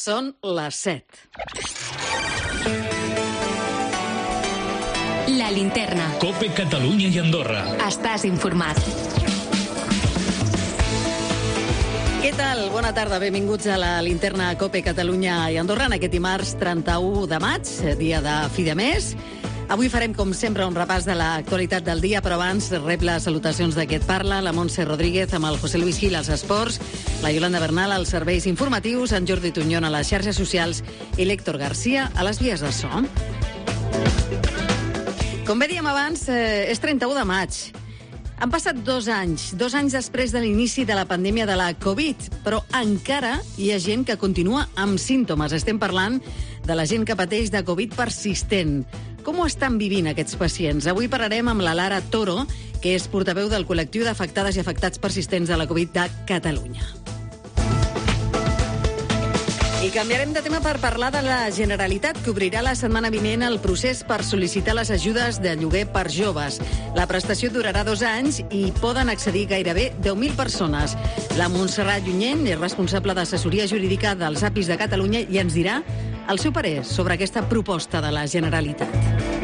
Són les 7. La linterna. COPE Catalunya i Andorra. Estàs informat. Què tal? Bona tarda, benvinguts a la linterna COPE Catalunya i Andorra en aquest dimarts 31 de maig, dia de fi de mes. Avui farem, com sempre, un repàs de l'actualitat del dia, però abans rep les salutacions de Què et parla, la Montse Rodríguez amb el José Luis Gil als esports, la Yolanda Bernal als serveis informatius, en Jordi Tuñón a les xarxes socials i l'Héctor Garcia a les vies de so. Com bé dèiem abans, és 31 de maig. Han passat 2 anys després de l'inici de la pandèmia de la Covid, però encara hi ha gent que continua amb símptomes. Estem parlant de la gent que pateix de Covid persistent. Com ho estan vivint aquests pacients? Avui parlarem amb la Lara Toro, que és portaveu del col·lectiu d'afectades i afectats persistents de la Covid de Catalunya. I canviarem de tema per parlar de la Generalitat, que obrirà la setmana vinent el procés per sol·licitar les ajudes de lloguer per joves. La prestació durarà 2 anys i poden accedir gairebé 10.000 persones. La Montserrat Llunyent és responsable d'assessoria jurídica dels APIs de Catalunya i ens dirà el seu parer sobre aquesta proposta de la Generalitat.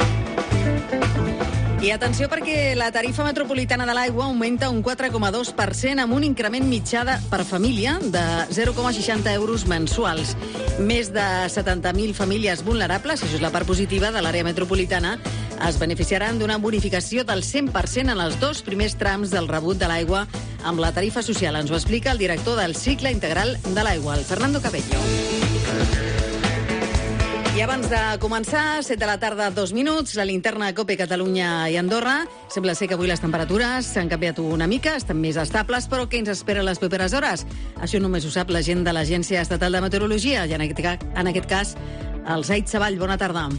I atenció perquè la tarifa metropolitana de l'aigua augmenta un 4,2% amb un increment mitjà per família de 0,60 euros mensuals. Més de 70.000 famílies vulnerables, això és la part positiva de l'àrea metropolitana, es beneficiaran d'una bonificació del 100% en els 2 primers trams del rebut de l'aigua amb la tarifa social. Ens ho explica el director del cicle integral de l'aigua, el Fernando Cabello. I abans de començar, 7 de la tarda, 2 minuts, la linterna COPE Catalunya i Andorra. Sembla ser que avui les temperatures s'han canviat una mica, estan més estables, però què ens espera les properes hores? Això només ho sap la gent de l'Agència Estatal de Meteorologia i en aquest cas, el Zaid Savall. Bona tarda.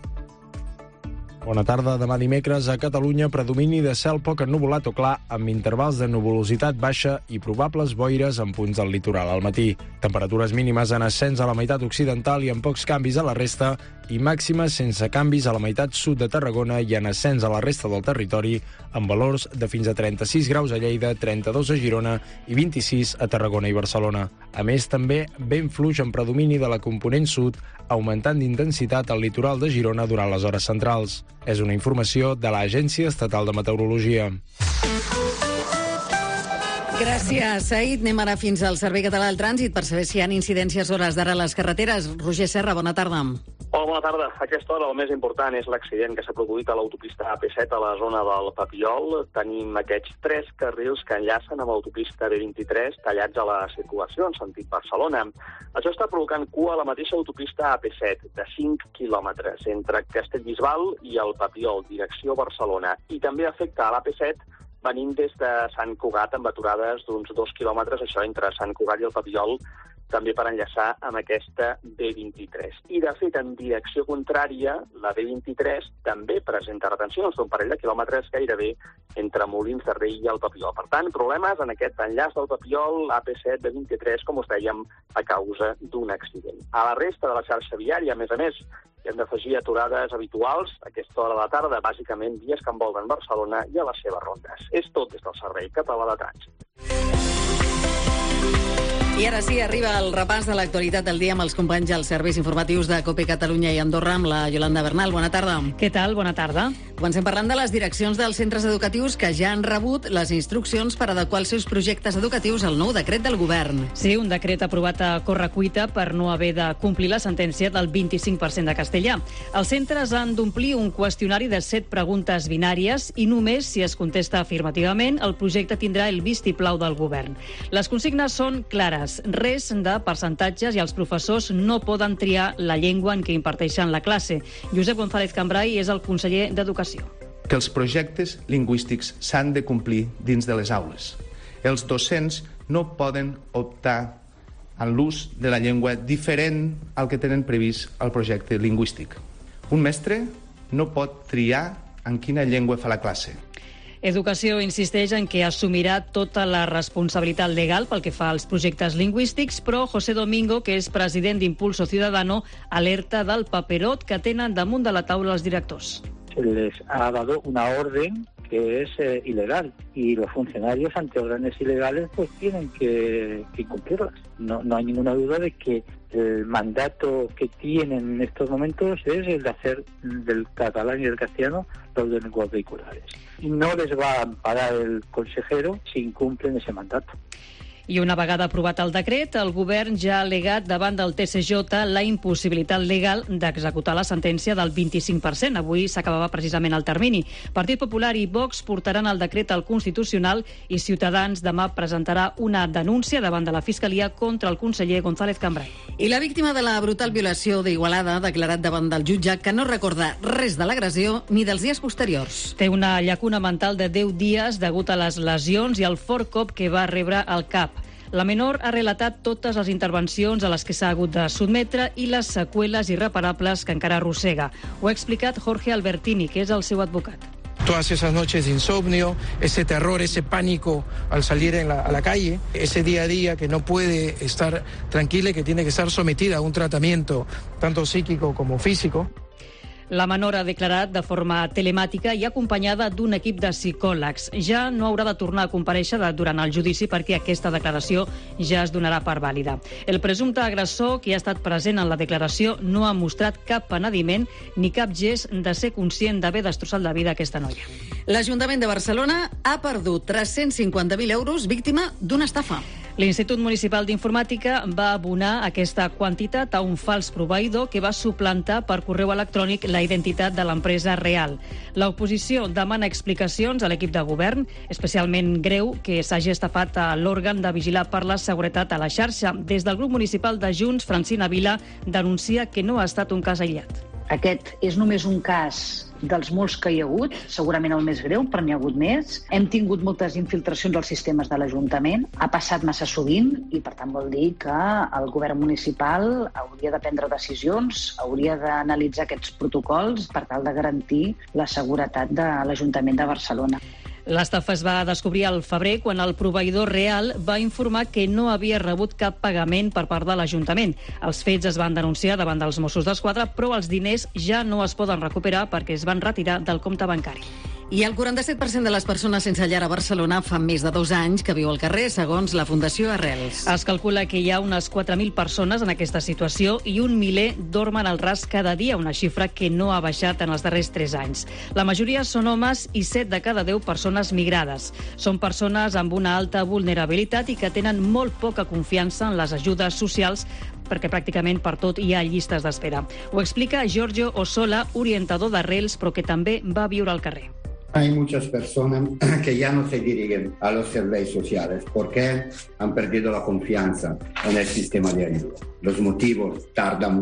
Bona tarda. Demà dimecres a Catalunya predomini de cel poc ennuvolat o clar amb intervals de nuvolositat baixa i probables boires en punts del litoral al matí. Temperatures mínimes en ascens a la meitat occidental i amb pocs canvis a la resta i màximes sense canvis a la meitat sud de Tarragona i en ascens a la resta del territori amb valors de fins a 36 graus a Lleida, 32 a Girona i 26 a Tarragona i Barcelona. A més, també vent fluix en predomini de la component sud, augmentant d'intensitat al litoral de Girona durant les hores centrals. És una informació de l'Agència Estatal de Meteorologia. Gràcies, Said. Anem ara fins al Servei Català del Trànsit per saber si hi ha incidències a hores d'ara a les carreteres. Roger Serra, bona tarda. Hola, bona tarda. A aquesta hora el més important és l'accident que s'ha produït a l'autopista AP7 a la zona del Papiol. Tenim aquests 3 carrils que enllacen amb l'autopista B23 tallats a la circulació en sentit Barcelona. Això està provocant cua a la mateixa autopista AP7 de 5 quilòmetres entre Castellbisbal i el Papiol, direcció Barcelona. I també afecta a l'AP7 venint des de Sant Cugat amb aturades d'uns 2 quilòmetres, això entre Sant Cugat i el Papiol, també per enllaçar amb aquesta B23. I, de fet, en direcció contrària, la B23 també presenta retencions d'un parell de quilòmetres gairebé entre Molins de Rei i el Papiol. Per tant, problemes en aquest enllaç del Papiol, AP7, B23, com us dèiem, a causa d'un accident. A la resta de la xarxa viària, a més, hem d'afegir aturades habituals a aquesta hora de la tarda, bàsicament vies que envolten Barcelona i a les seves rondes. És tot des del Servei Català de Trànsit. I ara sí, arriba el repàs de l'actualitat del dia amb els companys dels serveis informatius de COPE Catalunya i Andorra amb la Yolanda Bernal. Bona tarda. Què tal? Bona tarda. Comencem parlant de les direccions dels centres educatius que ja han rebut les instruccions per adequar els seus projectes educatius al nou decret del govern. Sí, un decret aprovat a correcuita per no haver de complir la sentència del 25% de castellà. Els centres han d'omplir un qüestionari de 7 preguntes binàries i només si es contesta afirmativament el projecte tindrà el vistiplau del govern. Les consignes són clares. Res de percentatges i els professors no poden triar la llengua en què imparteixen la classe. Josep González Cambrai és el conseller d'Educació. Que els projectes lingüístics s'han de complir dins de les aules. Els docents no poden optar en l'ús de la llengua diferent al que tenen previst al projecte lingüístic. Un mestre no pot triar en quina llengua fa la classe. Educació insisteix en que assumirà tota la responsabilitat legal pel que fa als projectes lingüístics, però José Domingo, que és president d'Impulso Ciudadano, alerta del paperot que tenen damunt de la taula els directors. Se les ha dado una orden que es ilegal, y los funcionarios ante órdenes ilegales pues tienen que cumplirlas. No hay ninguna duda de que el mandato que tienen en estos momentos es el de hacer del catalán y del castellano los dos lenguas vehiculares. Y no les va a amparar el consejero si incumplen ese mandato. I una vegada aprovat el decret, el govern ja ha al·legat davant del TSJ la impossibilitat legal d'executar la sentència del 25%. Avui s'acabava precisament el termini. Partit Popular i Vox portaran el decret al Constitucional i Ciutadans demà presentarà una denúncia davant de la Fiscalia contra el conseller González Cambray. I la víctima de la brutal violació d'Igualada ha declarat davant del jutge que no recorda res de l'agressió ni dels dies posteriors. Té una llacuna mental de 10 dies degut a les lesions i al fort cop que va rebre al cap. La menor ha relatat totes les intervencions a les que s'ha hagut de sotmetre i les seqüeles irreparables que encara arrossega. Ho ha explicat Jorge Albertini, que és el seu advocat. Todas esas noches de insomnio, ese terror, ese pánico al salir a la calle, ese día a día que no puede estar tranquila y que tiene que estar sometida a un tratamiento tanto psíquico como físico. La menor ha declarat de forma telemàtica i acompanyada d'un equip de psicòlegs. Ja no haurà de tornar a comparèixer durant el judici perquè aquesta declaració ja es donarà per vàlida. El presumpte agressor, que ha estat present en la declaració, no ha mostrat cap penediment ni cap gest de ser conscient d'haver destrossat la vida a aquesta noia. L'Ajuntament de Barcelona ha perdut 350.000 euros víctima d'una estafa. L'Institut Municipal d'Informàtica va abonar aquesta quantitat a un fals proveïdor que va suplantar per correu electrònic la identitat de l'empresa real. L'oposició demana explicacions a l'equip de govern, especialment greu que s'hagi estafat a l'òrgan de vigilar per la seguretat a la xarxa. Des del grup municipal de Junts, Francina Vila denuncia que no ha estat un cas aïllat. Aquest és només un cas dels molts que hi ha hagut, segurament el més greu, però n'hi ha hagut més. Hem tingut moltes infiltracions als sistemes de l'Ajuntament, ha passat massa sovint i, per tant, vol dir que el govern municipal hauria de prendre decisions, hauria d'analitzar aquests protocols per tal de garantir la seguretat de l'Ajuntament de Barcelona. L'estafa es va descobrir al febrer quan el proveïdor real va informar que no havia rebut cap pagament per part de l'Ajuntament. Els fets es van denunciar davant dels Mossos d'Esquadra, però els diners ja no es poden recuperar perquè es van retirar del compte bancari. I el 47% de les persones sense llar a Barcelona fa més de 2 anys que viu al carrer, segons la Fundació Arrels. Es calcula que hi ha unes 4.000 persones en aquesta situació i 1 miler dormen al ras cada dia, una xifra que no ha baixat en els darrers 3 anys. La majoria són homes i 7 de cada 10 persones migrades. Són persones amb una alta vulnerabilitat i que tenen molt poca confiança en les ajudes socials perquè pràcticament per tot hi ha llistes d'espera. Ho explica Giorgio Ossola, orientador d'Arrels, però que també va viure al carrer. Hay muchas personas que ya no se dirigen a los servicios sociales porque han perdido la confianza en el sistema de ayuda. Los motivos tarda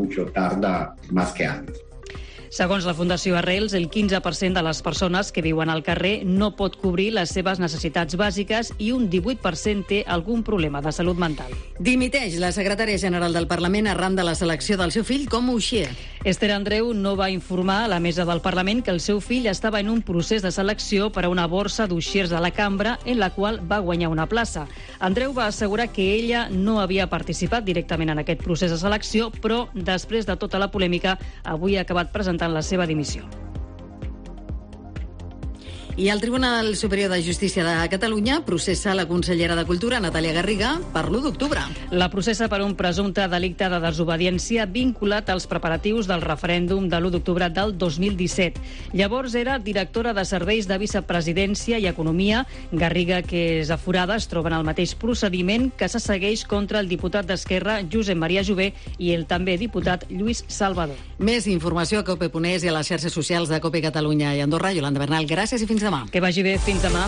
más que años. Segons la Fundació Arrels, el 15% de les persones que viuen al carrer no pot cobrir les seves necessitats bàsiques i un 18% té algun problema de salut mental. Dimiteix la secretària general del Parlament arran de la selecció del seu fill com Uixer. Esther Andreu no va informar a la mesa del Parlament que el seu fill estava en un procés de selecció per a una borsa d'Uixers de la Cambra en la qual va guanyar una plaça. Andreu va assegurar que ella no havia participat directament en aquest procés de selecció, però després de tota la polèmica avui ha acabat presentant la seva dimissió. I el Tribunal Superior de Justícia de Catalunya processa la consellera de Cultura, Natàlia Garriga, per l'1 d'octubre. La processa per un presumpte delicte de desobediència vinculat als preparatius del referèndum de l'1 d'octubre del 2017. Llavors era directora de Serveis de Vicepresidència i Economia. Garriga, que és aforada, es troba en el mateix procediment que se segueix contra el diputat d'Esquerra, Josep Maria Jové, i el també diputat Lluís Salvador. Més informació a cope.es i a les xarxes socials de Cope Catalunya i Andorra. Yolanda Bernal, gràcies i fins demà. Que vagi bé, fins demà.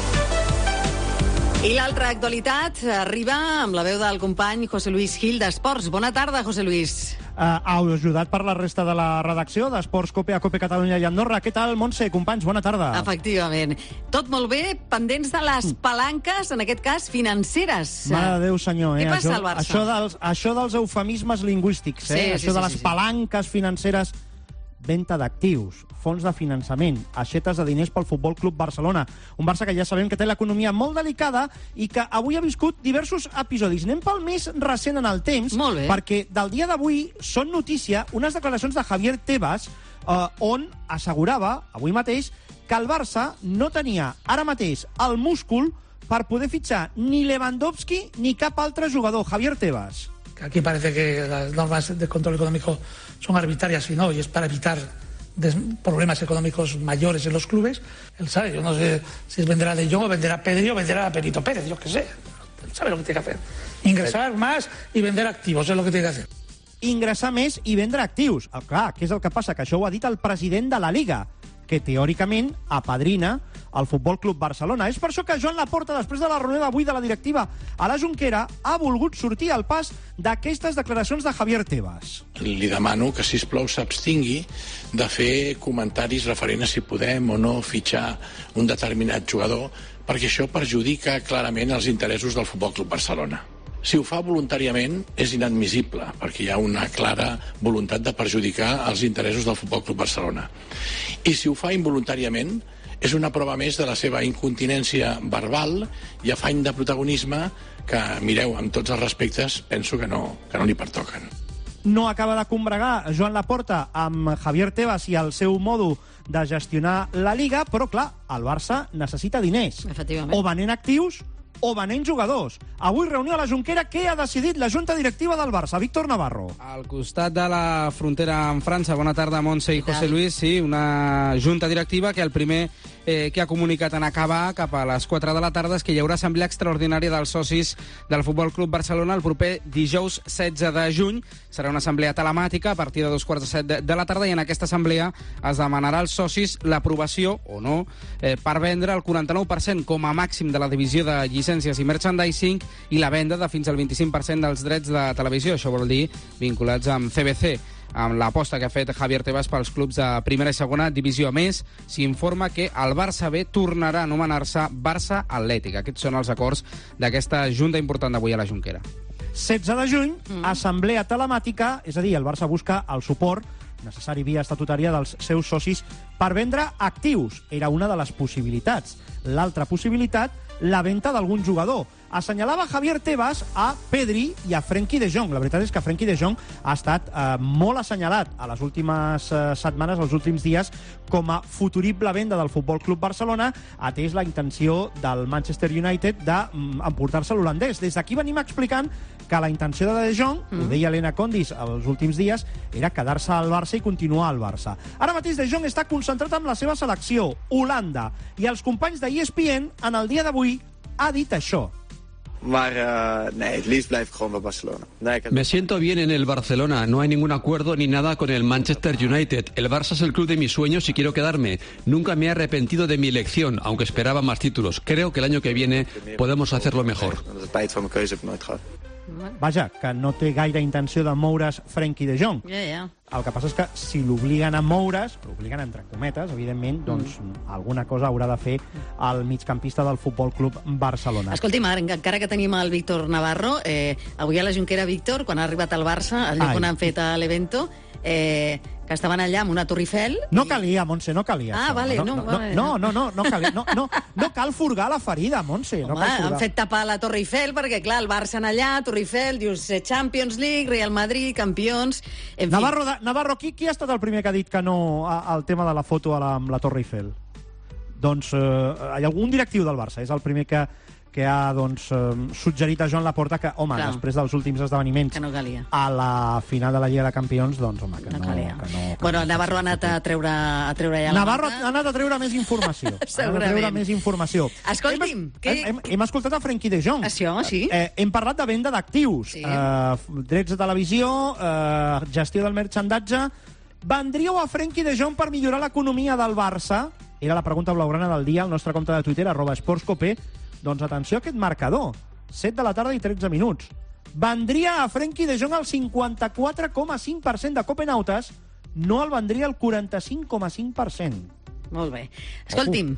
I l'altra actualitat arriba amb la veu del company José Luis Gil d'Esports. Bona tarda, José Luis. Ajudat per la resta de la redacció d'Esports Cope a Cope Catalunya i Andorra. Què tal, Montse? Companys, bona tarda. Efectivament. Tot molt bé, pendents de les palanques, en aquest cas, financeres. Mare de Déu, senyor. Què passa al Barça? Això dels eufemismes lingüístics, això de les palanques financeres, venda d'actius, fons de finançament, aixetes de diners pel Futbol Club Barcelona. Un Barça que ja sabem que té l'economia molt delicada i que avui ha viscut diversos episodis. Anem pel més recent en el temps, perquè del dia d'avui són notícia unes declaracions de Javier Tebas on assegurava, avui mateix, que el Barça no tenia ara mateix el múscul per poder fitxar ni Lewandowski ni cap altre jugador. Javier Tebas. Aquí parece que las normas de control económico son arbitrarias y no, y es para evitar problemas económicos mayores en los clubes. Él sabe, yo no sé si venderá De Jong o venderá Pedri o venderá a Perito Pérez, yo qué sé. Él sabe lo que tiene que hacer. Ingresar más y vender activos, es lo que tiene que hacer. Ingressar més i vendre actius. Clar, què és el que passa? Que això ho ha dit el president de la Liga, que teòricament apadrina el Futbol Club Barcelona. És per això que Joan Laporta, després de la reunió d'avui de la directiva a la Jonquera, ha volgut sortir al pas d'aquestes declaracions de Javier Tebas. Li demano que, sisplau, s'abstingui de fer comentaris referents a si podem o no fitxar un determinat jugador, perquè això perjudica clarament els interessos del Futbol Club Barcelona. Si ho fa voluntàriament és inadmissible, perquè hi ha una clara voluntat de perjudicar els interessos del Futbol Club Barcelona. I si ho fa involuntàriament és una prova més de la seva incontinència verbal i afany de protagonisme que, mireu, amb tots els respectes, penso que no li pertoquen. No acaba de combregar Joan Laporta amb Javier Tebas i el seu modo de gestionar la Liga, però, clar, el Barça necessita diners. Efectivament. O venent actius o venent jugadors. Avui reunió a la Jonquera. Què ha decidit la Junta Directiva del Barça? Víctor Navarro. Al costat de la frontera amb França. Bona tarda, Montse i José Luis. Sí, una Junta Directiva que el primer que ha comunicat en acabar cap a les 4 de la tarda és que hi haurà assemblea extraordinària dels socis del Futbol Club Barcelona el proper dijous 16 de juny. Serà una assemblea telemàtica a partir de 2:45 de la tarda i en aquesta assemblea es demanarà als socis l'aprovació o no per vendre el 49% com a màxim de la divisió de llicències i merchandising i la venda de fins al 25% dels drets de televisió. Això vol dir vinculats amb CBC. Amb l'aposta que ha fet Javier Tebas pels clubs de primera i segona divisió. A més, s'informa que el Barça B tornarà a anomenar-se Barça Atlètic. Aquests són els acords d'aquesta junta important d'avui a la Jonquera. 16 de juny, assemblea telemàtica, és a dir, el Barça busca el suport necessari via estatutària dels seus socis per vendre actius. Era una de les possibilitats. L'altra possibilitat, la venda d'algun jugador. Assenyalava Javier Tebas a Pedri i a Frenkie de Jong. La veritat és que Frenkie de Jong ha estat molt assenyalat a les últimes setmanes, els últims dies, com a futurible venda del Futbol Club Barcelona, atès la intenció del Manchester United d'emportar-se l'holandès. Des d'aquí venim explicant que la intenció de De Jong, ho deia Elena Condis els últims dies, era quedar-se al Barça i continuar al Barça. Ara mateix De Jong està concentrat amb la seva selecció, Holanda, i els companys de ESPN, en el dia d'avui, ha dit això. Maar nee, het liefst blijf ik gewoon bij Barcelona. Me siento bien en el Barcelona, no hay ningún acuerdo ni nada con el Manchester United. El Barça es el club de mis sueños y quiero quedarme. Nunca me he arrepentido de mi elección, aunque esperaba más títulos. Creo que el año que viene podemos hacerlo mejor. Vaja, que no té gaire intenció de moure's Frenkie de Jong. El que passa és que si l'obliguen a moure's, l'obliguen entre cometes, evidentment, doncs alguna cosa haurà de fer el migcampista del Futbol Club Barcelona. Escolti'm, encara que tenim el Víctor Navarro, avui a la Jonquera, Víctor, quan ha arribat al Barça, al lloc on han fet l'evento, que estaven allà amb una Torre Eiffel... No calia, Montse, no calia. Ah, vale, no calia. No cal furgar la ferida, Montse. Home, han fet tapar la Torre Eiffel perquè, clar, el Barça en allà, Torre Eiffel, dius Champions League, Real Madrid, campions... Navarro, qui ha estat el primer que ha dit que no al tema de la foto amb la Torre Eiffel? Doncs hi ha algun directiu del Barça, és el primer que ha suggerit a Joan Laporta que, home, després dels últims esdeveniments a la final de la Lliga de Campions, doncs, home, que no calia. Bueno, Navarro ha anat a treure ja la Navarro ha anat a treure més informació. Escolti'm, hem escoltat a Frenkie de Jong. Això, sí. Hem parlat de venda d'actius, drets de televisió, gestió del merchandatge. Vendríeu a Frenkie de Jong per millorar l'economia del Barça? Era la pregunta blaugrana del dia al nostre compte de Twitter, @sportscope. Doncs atenció a aquest marcador. 7 de la tarda i 13 minuts. Vendria a Frenkie de Jong el 54,5% de copenautes, no el vendria el 45,5%. Molt bé. Escolti'm,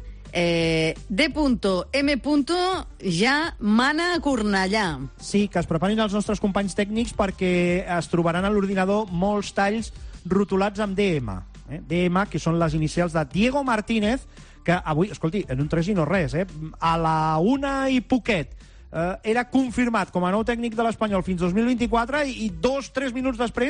D.M. ja mana a Cornellà. Sí, que es preparin els nostres companys tècnics perquè es trobaran a l'ordinador molts talls rotulats amb DM. DM, que són les inicials de Diego Martínez, que avui, escolti, en un 3 i no res, a la 1 i poquet era confirmat com a nou tècnic de l'Espanyol fins 2024 i 2-3 minuts després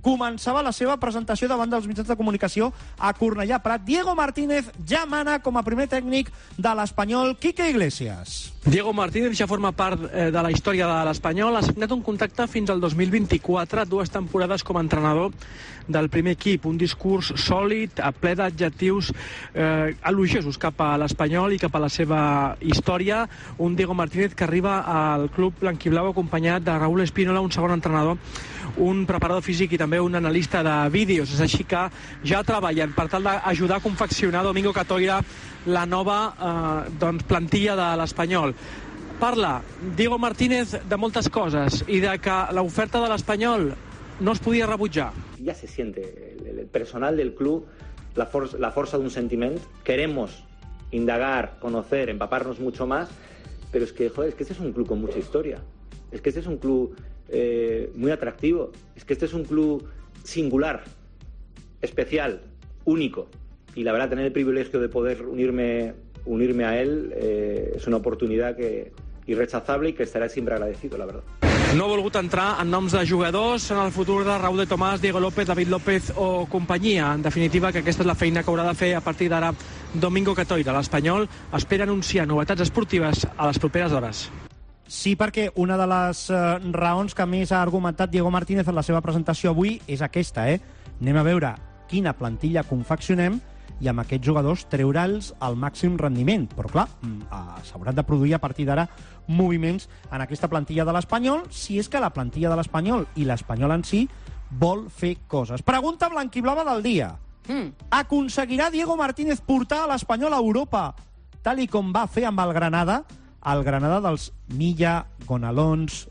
començava la seva presentació davant dels mitjans de comunicació a Cornellà Prat. Diego Martínez ja mana com a primer tècnic de l'Espanyol. Quique Iglesias. Diego Martínez ja forma part de la història de l'Espanyol. Ha signat un contracte fins al 2024, 2 temporades com a entrenador del primer equip. Un discurs sòlid, ple d'adjectius elogiosos cap a l'Espanyol i cap a la seva història. Un Diego Martínez que arriba al club blanquiblau acompanyat de Raúl Espínola, un segon entrenador, un preparador físic i també un analista de vídeos. És així que ja treballen per tal d'ajudar a confeccionar Domingo Catoira la nova plantilla de l'Espanyol. Parla Diego Martínez de moltes coses i de que l'oferta de l'Espanyol no es podia rebutjar. Ya se siente el personal del club, la fuerza de un sentiment. Queremos indagar, conocer, empaparnos mucho más, pero es que este es un club con mucha historia. Es que este es un club muy atractivo. Es que este es un club singular, especial, único. Y la verdad, tener el privilegio de poder unirme a él es una oportunidad irrechazable y que estaré siempre agradecido, la verdad. No ha volgut entrar en noms de jugadors en el futur de Raúl de Tomàs, Diego López, David López o companyia. En definitiva, que aquesta és la feina que haurà de fer a partir d'ara Domingo Catoira. L'Espanyol espera anunciar novetats esportives a les properes hores. Sí, perquè una de les raons que més ha argumentat Diego Martínez en la seva presentació avui és aquesta, Anem a veure quina plantilla confeccionem i amb aquests jugadors treure'ls al màxim rendiment. Però, clar, s'hauran de produir a partir d'ara moviments en aquesta plantilla de l'Espanyol, si és que la plantilla de l'Espanyol i l'Espanyol en si vol fer coses. Pregunta blanquiblava del dia. Aconseguirà Diego Martínez portar a l'Espanyol a Europa, tal i com va fer amb el Granada dels Milla, Gonalons,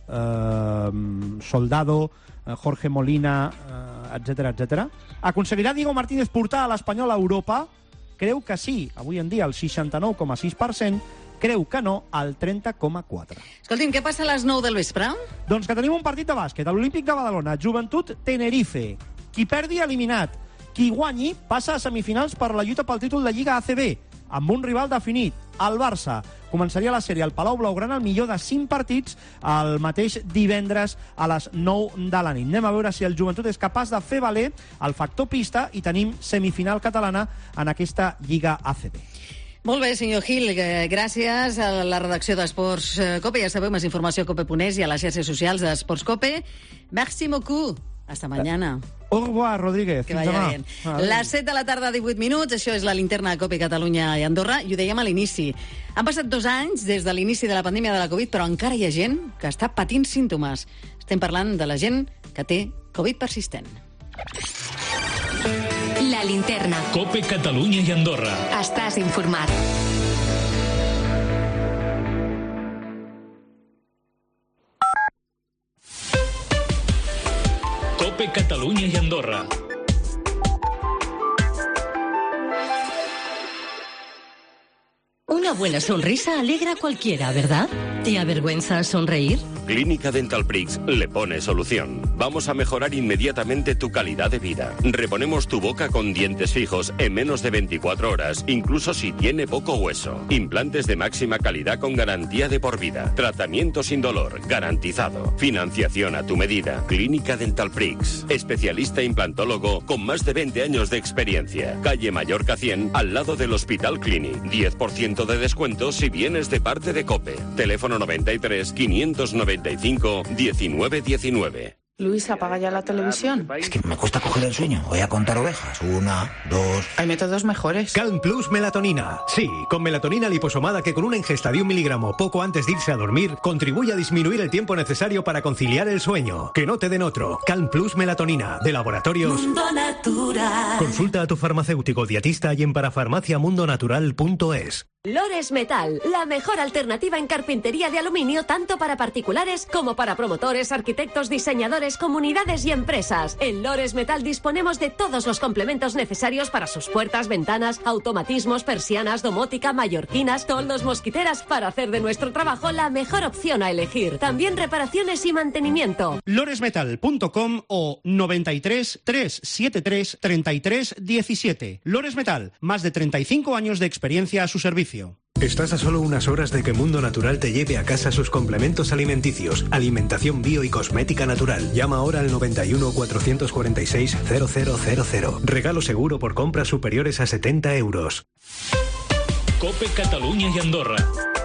Soldado, Jorge Molina, etc. Aconseguirà Diego Martínez portar a l'Espanyol a Europa? Creu que sí, avui en dia el 69,6%, creu que no, el 30,4%. Escolti'm, què passa a les 9 del vespre? Doncs que tenim un partit de bàsquet, a l'Olímpic de Badalona, Joventut Tenerife. Qui perdi eliminat, qui guanyi passa a semifinals per la lluita pel títol de Lliga ACB, amb un rival definit, el Barça. Començaria la sèrie al Palau Blaugrana, el millor de 5 partits, el mateix divendres a les 9 de la nit. Anem a veure si el Joventut és capaç de fer valer el factor pista i tenim semifinal catalana en aquesta Lliga ACB. Molt bé, senyor Gil, gràcies a la redacció d'Esports Cope. Ja sabeu, més informació a cope.es i a les xarxes socials d'Esports Cope. Merci beaucoup. Hasta mañana. Au revoir, Rodríguez. Que vaya bien. Les 7 de la tarda, 18 minuts. Això és la linterna de Cope Catalunya i Andorra. I ho dèiem a l'inici. Han passat 2 anys des de l'inici de la pandèmia de la Covid, però encara hi ha gent que està patint símptomes. Estem parlant de la gent que té Covid persistent. La linterna. Cope Catalunya i Andorra. Estàs informat. Cope Catalunya i Andorra. Una buena sonrisa alegra a cualquiera, ¿verdad? ¿Te avergüenza sonreír? Clínica Dental Prix le pone solución. Vamos a mejorar inmediatamente tu calidad de vida. Reponemos tu boca con dientes fijos en menos de 24 horas, incluso si tiene poco hueso. Implantes de máxima calidad con garantía de por vida. Tratamiento sin dolor, garantizado. Financiación a tu medida. Clínica Dental Prix. Especialista implantólogo con más de 20 años de experiencia. Calle Mallorca 100, al lado del Hospital Clínic. 10% de descuento si vienes de parte de COPE. Teléfono 93 595 1919. Luis, apaga ya la televisión. Es que me cuesta coger el sueño. Voy a contar ovejas. 1, 2... Hay métodos mejores. Calm Plus Melatonina. Sí, con melatonina liposomada que con una ingesta de 1 miligramo poco antes de irse a dormir contribuye a disminuir el tiempo necesario para conciliar el sueño. Que no te den otro. Calm Plus Melatonina, de Laboratorios Mundo Natural. Consulta a tu farmacéutico dietista y en parafarmaciamundonatural.es. Lores Metal, la mejor alternativa en carpintería de aluminio tanto para particulares como para promotores, arquitectos, diseñadores, comunidades y empresas. En Lores Metal disponemos de todos los complementos necesarios para sus puertas, ventanas, automatismos, persianas, domótica, mallorquinas, toldos, mosquiteras, para hacer de nuestro trabajo la mejor opción a elegir. También reparaciones y mantenimiento. Loresmetal.com o 93 373 33 17. Lores Metal, más de 35 años de experiencia a su servicio. Estás a solo unas horas de que Mundo Natural te lleve a casa sus complementos alimenticios, alimentación bio y cosmética natural. Llama ahora al 91 446 0000. Regalo seguro por compras superiores a 70 euros. COPE Catalunya i Andorra.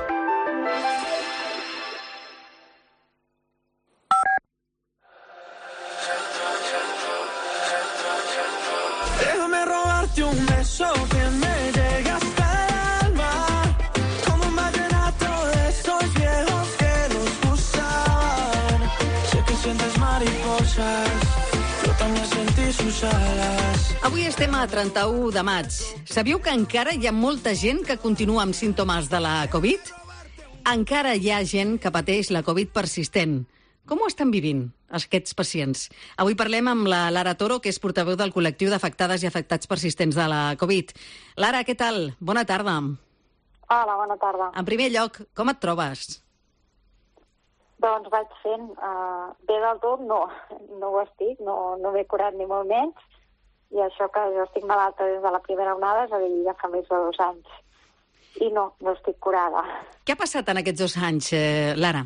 Déjame robarte un beso que me llegue hasta el alma, como un vallenato de esos viejos que nos gustaban. Sé que sientes mariposas, yo también sentí sus alas. Avui estem a 31 de maig. Sabíeu que encara hi ha molta gent que continua amb símptomes de la Covid? Encara hi ha gent que pateix la Covid persistent. Com ho estan vivint aquests pacients? Avui parlem amb la Lara Toro, que és portaveu del col·lectiu d'afectades i afectats persistents de la Covid. Lara, què tal? Bona tarda. Hola, bona tarda. En primer lloc, com et trobes? Doncs vaig fent. Bé del tot no ho estic, no m'he curat ni molt menys, i això que jo estic malalta des de la primera onada, és a dir, ja fa més de 2 anys. I no estic curada. Què ha passat en aquests 2 anys, Lara?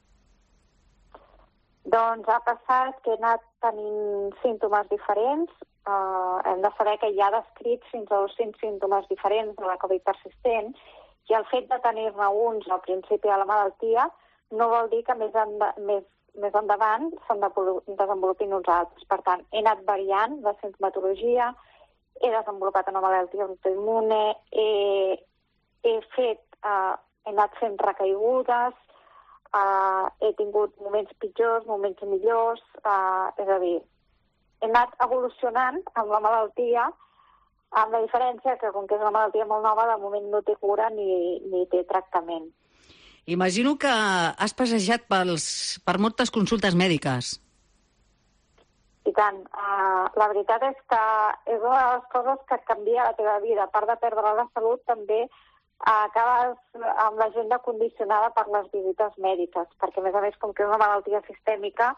Doncs ha passat que he anat tenint símptomes diferents. Hem de saber que hi ha descrits fins a 200 símptomes diferents de la Covid persistent, i el fet de tenir-ne uns al principi de la malaltia no vol dir que més endavant se'n desenvolupin uns altres. Per tant, he anat variant la simptomatologia, he desenvolupat una malaltia autoimmune, he anat fent recaigudes, he tingut moments pitjors, moments millors, és a dir, he anat evolucionant amb la malaltia, amb la diferència que, com que és una malaltia molt nova, de moment no té cura ni té tractament. Imagino que has passejat per moltes consultes mèdiques. I tant. La veritat és que és una de les coses que canvia la teva vida. A part de perdre la salut, també acabes amb l'agenda condicionada per les visites mèdiques, perquè, a més, com que és una malaltia sistèmica,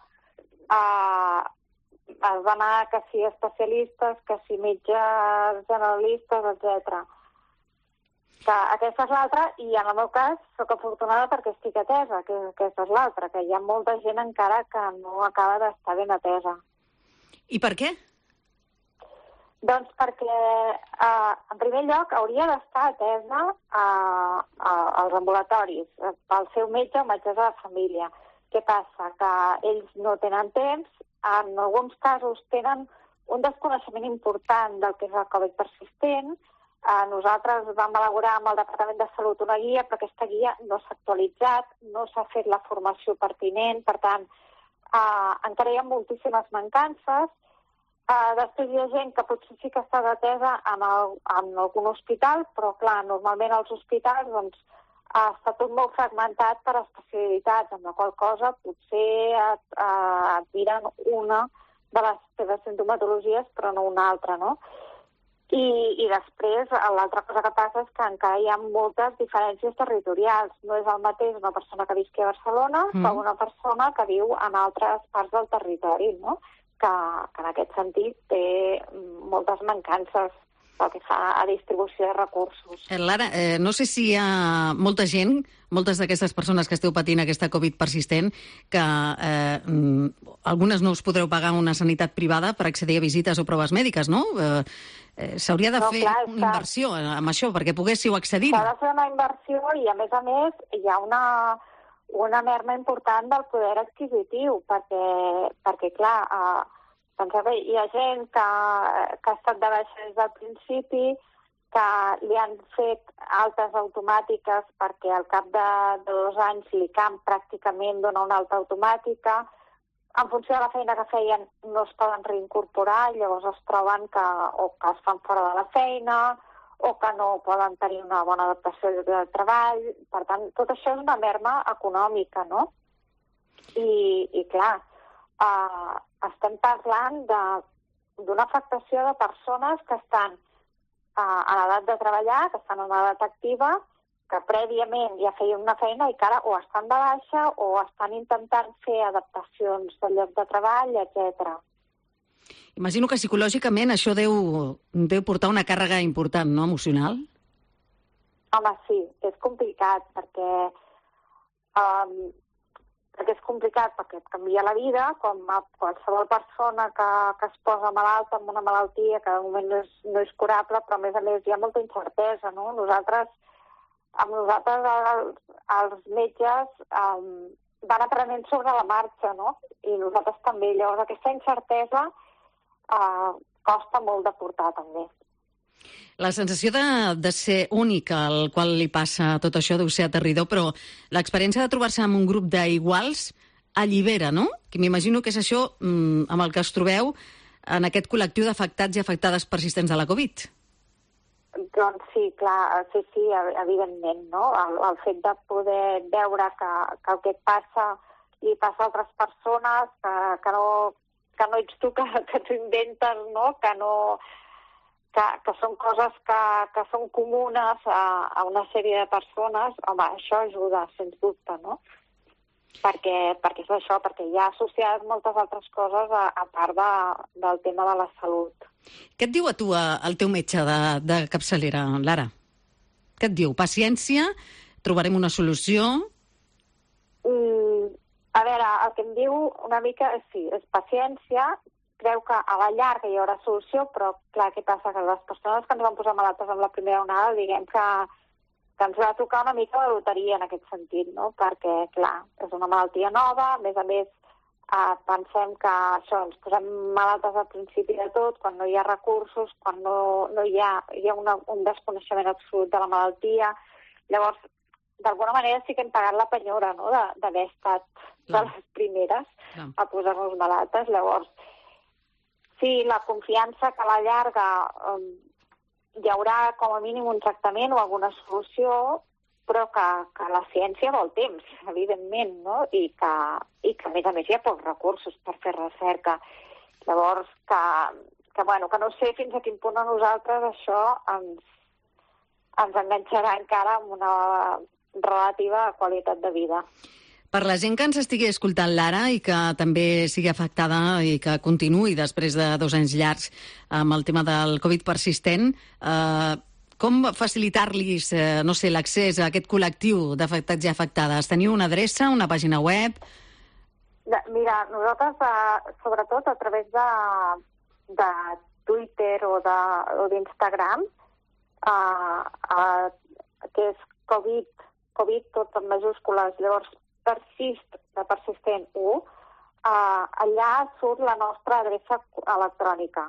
has d'anar que si especialistes, que si metges generalistes, etc. Que aquesta és l'altra, i en el meu cas sóc afortunada perquè estic atesa, que aquesta és l'altra, que hi ha molta gent encara que no acaba d'estar ben atesa. I per què? Doncs perquè, en primer lloc, hauria d'estar atesa als ambulatoris, pel seu metge o metgessa de família. Què passa? Que ells no tenen temps, en alguns casos tenen un desconeixement important del que és el Covid persistent. Nosaltres vam elaborar amb el Departament de Salut una guia, però aquesta guia no s'ha actualitzat, no s'ha fet la formació pertinent, per tant, encara hi ha moltíssimes mancances. Després hi ha gent que potser sí que està atesa en algun hospital, però clar, normalment als hospitals està tot molt fragmentat per especialitats, amb la qual cosa potser et miren una de les teves sintomatologies, però no una altra, no? I després, l'altra cosa que passa és que encara hi ha moltes diferències territorials. No és el mateix una persona que visqui a Barcelona que una persona que viu en altres parts del territori, no? Que en aquest sentit té moltes mancances pel que fa a distribució de recursos. Lara, no sé si hi ha molta gent, moltes d'aquestes persones que esteu patint aquesta Covid persistent, que algunes no us podreu pagar una sanitat privada per accedir a visites o proves mèdiques, no? S'hauria de fer una inversió amb això perquè poguéssiu accedir. S'ha de fer una inversió i, a més, hi ha una merma important del poder adquisitiu, perquè clar, hi ha gent que ha estat de baixa des del principi, que li han fet altes automàtiques perquè al cap de 2 anys l'ICAM pràcticament dona una alta automàtica. En funció de la feina que feien no es poden reincorporar, llavors es troben que es fan fora de la feina o que no poden tenir una bona adaptació de treball. Per tant, tot això és una merma econòmica, no? I clar, estem parlant d'una afectació de persones que estan en edat de treballar, que estan en edat activa, que prèviament ja feien una feina i que ara o estan de baixa o estan intentant fer adaptacions del lloc de treball, etc. Imagino que psicològicament això deu portar una càrrega important, no?, emocional? Home, sí, és complicat, perquè és complicat perquè et canvia la vida, com a qualsevol persona que es posa malalta amb una malaltia que de moment no és curable, però a més hi ha molta incertesa, no? Nosaltres els metges van aprenent sobre la marxa, no? I nosaltres també. Llavors aquesta incertesa costa molt de portar, també. La sensació de ser únic al qual li passa tot això deu ser aterridor, però l'experiència de trobar-se amb un grup d'iguals allibera, no? Que m'imagino que és això amb el que es trobeu en aquest col·lectiu d'afectats i afectades persistents de la Covid. Doncs sí, clar, sí, evidentment, no? El fet de poder veure que el que et passa li passa a altres persones, que no ets tu, que t'ho inventes, no? Que són coses que són comunes a una sèrie de persones, home, això ajuda, sens dubte, no? Perquè és això, perquè hi ha associades moltes altres coses a part del tema de la salut. Què et diu a tu el teu metge de capçalera, Lara? Què et diu? Paciència? Trobarem una solució? A veure, el que em diu una mica és paciència. Creu que a la llarga hi haurà solució, però clar, què passa? Que les persones que ens van posar malaltes amb la primera onada, diguem que ens va tocar una mica la loteria en aquest sentit, no? Perquè, clar, és una malaltia nova, a més, pensem que això, ens posem malaltes al principi de tot, quan no hi ha recursos, quan no hi ha un desconeixement absolut de la malaltia. Llavors, d'alguna manera sí que hem pagat la penyora, no?, d'haver estat de les primeres a posar-nos malaltes. Llavors, sí, la confiança que a la llarga hi haurà com a mínim un tractament o alguna solució, però que la ciència vol temps, evidentment, no? I que a més hi ha pocs recursos per fer recerca. Llavors, que no sé fins a quin punt a nosaltres això ens enganxarà encara amb una relativa qualitat de vida. Per la gent que ens estigui escoltant, Lara, i que també sigui afectada i que continuï després de 2 anys llargs amb el tema del Covid persistent, com facilitar-los, l'accés a aquest col·lectiu d'afectats i afectades? Teniu una adreça, una pàgina web? Mira, nosaltres, sobretot a través de Twitter o d'Instagram, que és Covid tot en majúscules, llavors persistent 1, allà surt la nostra adreça electrònica.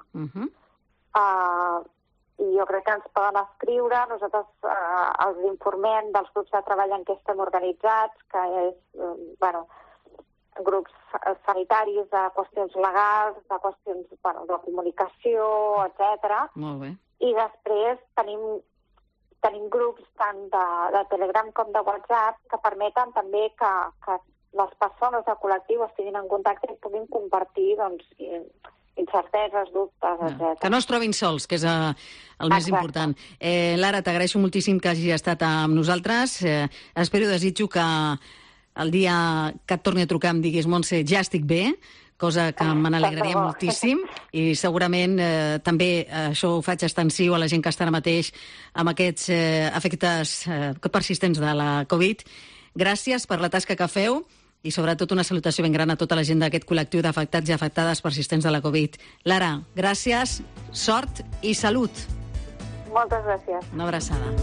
I jo crec que ens poden escriure, nosaltres els informem dels grups de treball en què estem organitzats, que és, grups sanitaris de qüestions legals, de qüestions, de comunicació, etc. Molt bé. I després tenim grups tant de Telegram com de WhatsApp que permeten també que les persones del col·lectiu estiguin en contacte i puguin compartir incerteses, dubtes, etc. Que no es trobin sols, que és el més important. Lara, t'agraeixo moltíssim que hagi estat amb nosaltres. Espero i desitjo que el dia que et torni a trucar em diguis, Montse, ja estic bé, cosa que me n'alegraria moltíssim, i segurament també això ho faig extensiu a la gent que està ara mateix amb aquests efectes persistents de la Covid. Gràcies per la tasca que feu i sobretot una salutació ben gran a tota la gent d'aquest col·lectiu d'afectats i afectades persistents de la Covid. Lara, gràcies, sort i salut. Moltes gràcies. Una abraçada.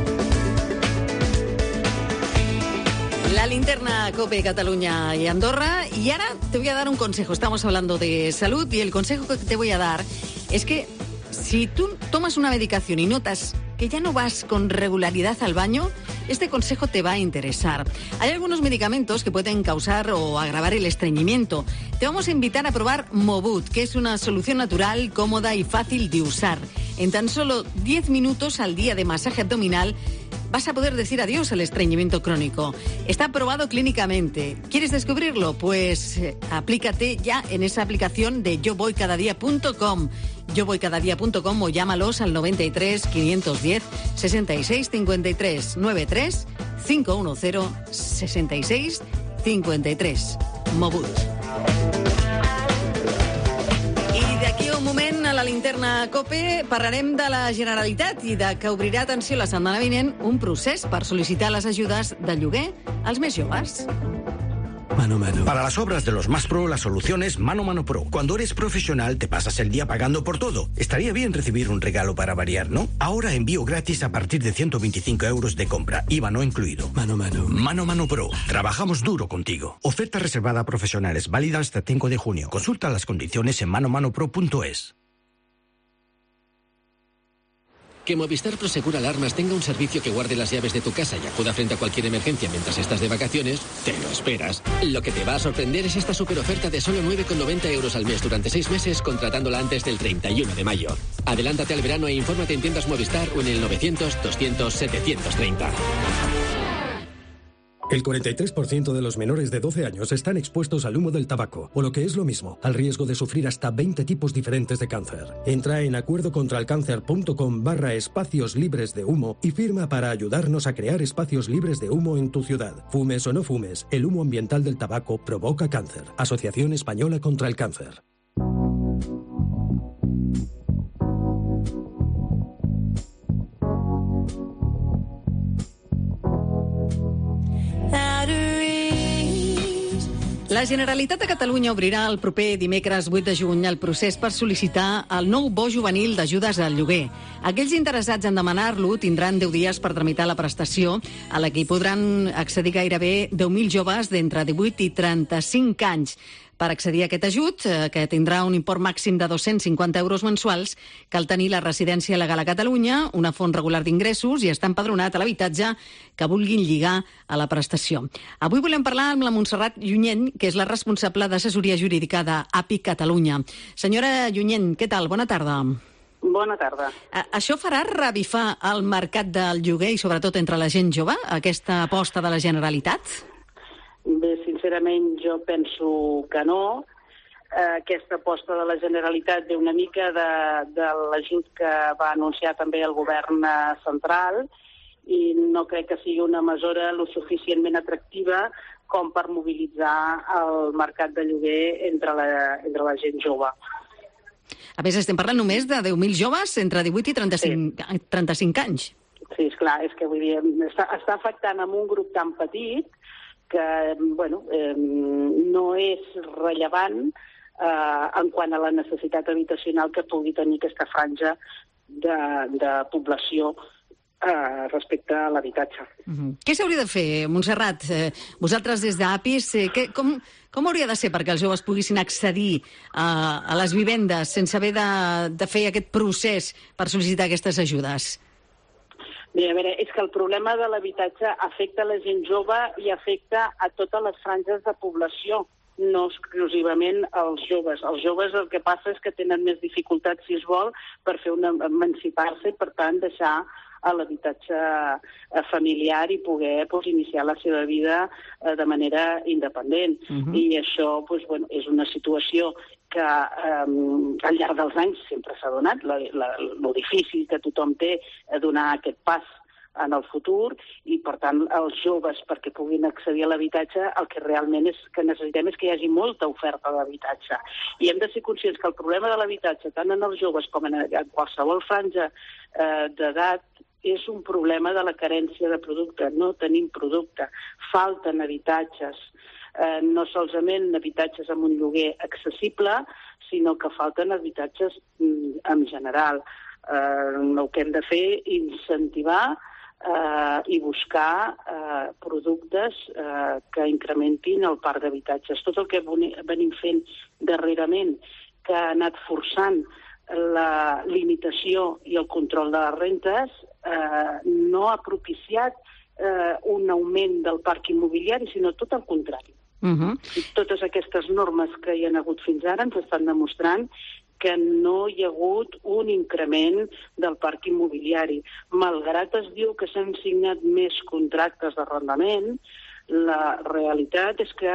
La linterna COPE Cataluña y Andorra. Y ahora te voy a dar un consejo. Estamos hablando de salud y el consejo que te voy a dar es que si tú tomas una medicación y notas que ya no vas con regularidad al baño, este consejo te va a interesar. Hay algunos medicamentos que pueden causar o agravar el estreñimiento. Te vamos a invitar a probar Mobut, que es una solución natural, cómoda y fácil de usar. En tan solo 10 minutos al día de masaje abdominal vas a poder decir adiós al estreñimiento crónico. Está probado clínicamente. ¿Quieres descubrirlo? Pues aplícate ya en esa aplicación de yovoycadadía.com. yovoycadadía.com o llámalos al 93 510 66 53 93 510 66 53. Mobut. I d'aquí a un moment, a la linterna COPE parlarem de la Generalitat i de que obrirà, atenció, la setmana vinent un procés per sol·licitar les ajudes de lloguer als més joves. Mano Mano. Para las obras de los más pro, la solución es Mano Mano Pro. Cuando eres profesional, te pasas el día pagando por todo. Estaría bien recibir un regalo para variar, ¿no? Ahora envío gratis a partir de 125 euros de compra, IVA no incluido. Mano Mano. Mano Mano Pro. Trabajamos duro contigo. Oferta reservada a profesionales, válida hasta 5 de junio. Consulta las condiciones en manomanopro.es. Que Movistar Prosegur Alarmas tenga un servicio que guarde las llaves de tu casa y acuda frente a cualquier emergencia mientras estás de vacaciones, te lo esperas. Lo que te va a sorprender es esta superoferta de solo 9,90 euros al mes durante 6 meses contratándola antes del 31 de mayo. Adelántate al verano e infórmate en tiendas Movistar o en el 900-200-730. El 43% de los menores de 12 años están expuestos al humo del tabaco, o lo que es lo mismo, al riesgo de sufrir hasta 20 tipos diferentes de cáncer. Entra en acuerdocontralcáncer.com/espacios libres de humo y firma para ayudarnos a crear espacios libres de humo en tu ciudad. Fumes o no fumes, el humo ambiental del tabaco provoca cáncer. Asociación Española contra el Cáncer. La Generalitat de Catalunya obrirà el proper dimecres 8 de juny el procés per sol·licitar el nou bo juvenil d'ajudes al lloguer. Aquells interessats en demanar-lo tindran 10 dies per tramitar la prestació, a la que hi podran accedir gairebé 10.000 joves d'entre 18 i 35 anys. Per accedir a aquest ajut, que tindrà un import màxim de 250 euros mensuals, cal tenir la residència legal a Catalunya, una font regular d'ingressos i estar empadronat a l'habitatge que vulguin lligar a la prestació. Avui volem parlar amb la Montserrat Llunyent, que és la responsable d'assessoria jurídica d'API Catalunya. Senyora Llunyent, què tal? Bona tarda. Bona tarda. Això farà revifar el mercat del lloguer i sobretot entre la gent jove, aquesta aposta de la Generalitat? Bé, sincerament jo penso que no. Aquesta aposta de la Generalitat ve una mica de l'ajut que va anunciar també el govern central i no crec que sigui una mesura lo suficientment atractiva com per mobilitzar el mercat de lloguer entre la gent jove. A més, estem parlant només de 10.000 joves entre 18 i 35 anys. Sí, esclar, és que vull dir, està afectant amb un grup tan petit que no és rellevant en quant a la necessitat habitacional que pugui tenir aquesta franja de població respecte a l'habitatge. Què s'hauria de fer, Montserrat? Vosaltres des d'APIS, com hauria de ser perquè els joves poguessin accedir a les vivendes sense haver de fer aquest procés per sol·licitar aquestes ajudes? Bé, a veure, és que el problema de l'habitatge afecta la gent jove i afecta a totes les franges de població, no exclusivament als joves. Els joves el que passa és que tenen més dificultats, si es vol, per fer emancipar-se i, per tant, deixar l'habitatge familiar i poder iniciar la seva vida de manera independent. I això és una situació que al llarg dels anys sempre s'ha donat, lo difícil que tothom té a donar aquest pas en el futur i, per tant, els joves, perquè puguin accedir a l'habitatge, el que realment necessitem és que hi hagi molta oferta d'habitatge. I hem de ser conscients que el problema de l'habitatge, tant en els joves com en qualsevol franja d'edat, és un problema de la carència de producte. No tenim producte, falten habitatges. No solament habitatges amb un lloguer accessible, sinó que falten habitatges en general. El que hem de fer és incentivar i buscar productes que incrementin el parc d'habitatges. Tot el que venim fent darrerament, que ha anat forçant la limitació i el control de les rentes, no ha propiciat un augment del parc immobiliari, sinó tot el contrari. Totes aquestes normes que hi ha hagut fins ara ens estan demostrant que no hi ha hagut un increment del parc immobiliari. Malgrat es diu que s'han signat més contractes d'arrendament, la realitat és que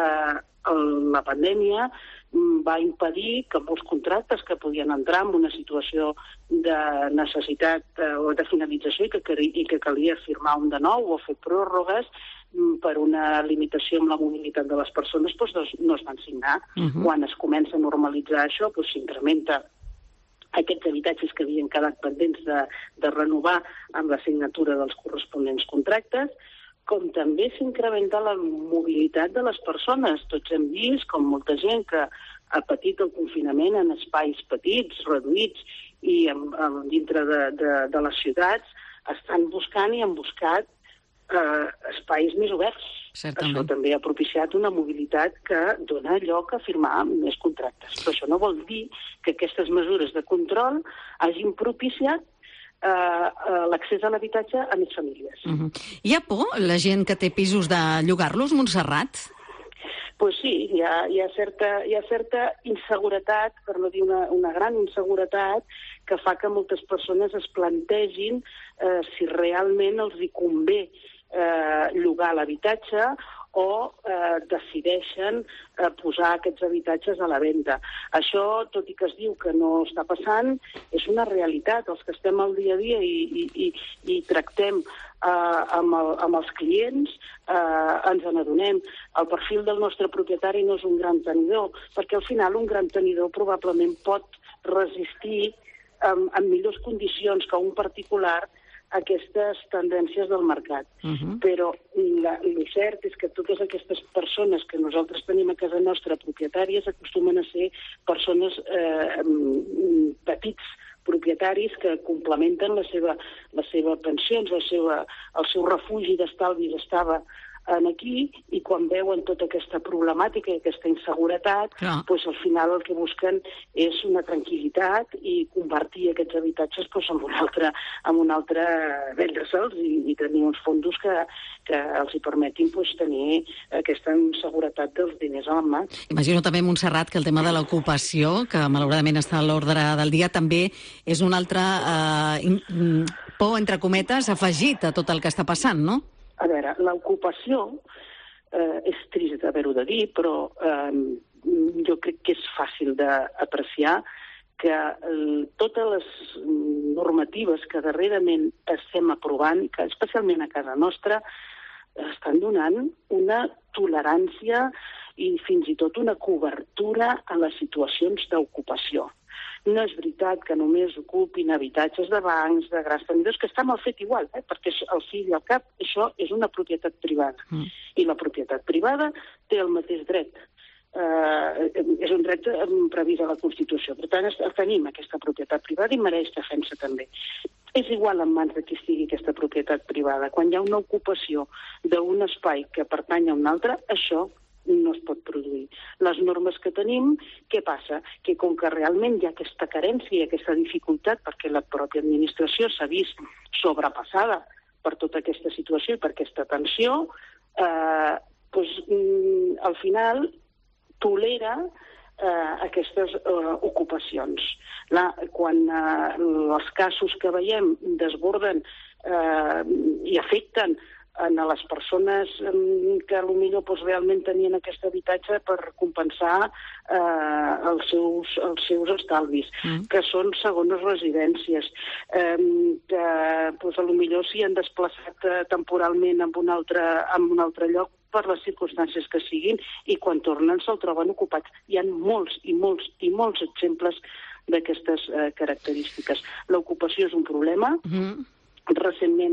la pandèmia va impedir que molts contractes que podien entrar en una situació de necessitat o de finalització i que calia firmar un de nou o fer pròrrogues per una limitació amb la mobilitat de les persones, no es van signar. Quan es comença a normalitzar això, s'incrementa aquests habitatges que havien quedat pendents de renovar amb la signatura dels corresponents contractes, com també s'incrementa la mobilitat de les persones. Tots hem vist com molta gent que ha patit el confinament en espais petits, reduïts, i dintre de les ciutats estan buscant i han buscat espais més oberts. Certament. Això també ha propiciat una mobilitat que dona lloc a firmar més contractes. Però això no vol dir que aquestes mesures de control hagin propiciat l'accés a l'habitatge a més famílies. Hi ha por la gent que té pisos de llogar-los, Montserrat? Pues sí, hi ha certa inseguretat, per no dir una gran inseguretat, que fa que moltes persones es plantegin si realment els hi convé llogar l'habitatge o decideixen posar aquests habitatges a la venda. Això, tot i que es diu que no està passant, és una realitat. Els que estem al dia a dia i tractem amb els clients ens n'adonem. El perfil del nostre propietari no és un gran tenidor, perquè al final un gran tenidor probablement pot resistir en millors condicions que un particular aquestes tendències del mercat. Però el cert és que totes aquestes persones que nosaltres tenim a casa nostra, propietàries, acostumen a ser persones petits propietaris que complementen la seva pensió, el seu refugi d'estalvis estava aquí, i quan veuen tota aquesta problemàtica i aquesta inseguretat, doncs al final el que busquen és una tranquil·litat i convertir aquests habitatges en un altre vendre-se'ls i tenir uns fondos que els hi permetin tenir aquesta seguretat dels diners a la mà. Imagino també, Montserrat, que el tema de l'ocupació, que malauradament està a l'ordre del dia, també és un altre por, entre cometes, afegit a tot el que està passant, no? A veure, l'ocupació és trist d'haver-ho de dir, però jo crec que és fàcil d'apreciar que totes les normatives que darrerament estem aprovant, que especialment a casa nostra, estan donant una tolerància i fins i tot una cobertura a les situacions d'ocupació. No és veritat que només ocupin habitatges de bancs, de grans tenidors, que està mal fet igual, perquè al fi i al cap això és una propietat privada. I la propietat privada té el mateix dret. És un dret previst a la Constitució. Per tant, tenim aquesta propietat privada i mereix defensa també. És igual en mans de qui estigui aquesta propietat privada. Quan hi ha una ocupació d'un espai que pertany a un altre, això no es pot produir. Les normes que tenim, què passa? Que com que realment hi ha aquesta carència i aquesta dificultat, perquè la pròpia administració s'ha vist sobrepassada per tota aquesta situació i per aquesta tensió, al final tolera aquestes ocupacions. Quan els casos que veiem desborden i afecten a les persones que potser realment tenien aquest habitatge per compensar els seus estalvis, que són segones residències, que potser s'hi han desplaçat temporalment en un altre lloc per les circumstàncies que siguin, i quan tornen se'l troben ocupats. Hi ha molts i molts i molts exemples d'aquestes característiques. L'ocupació és un problema. Recentment,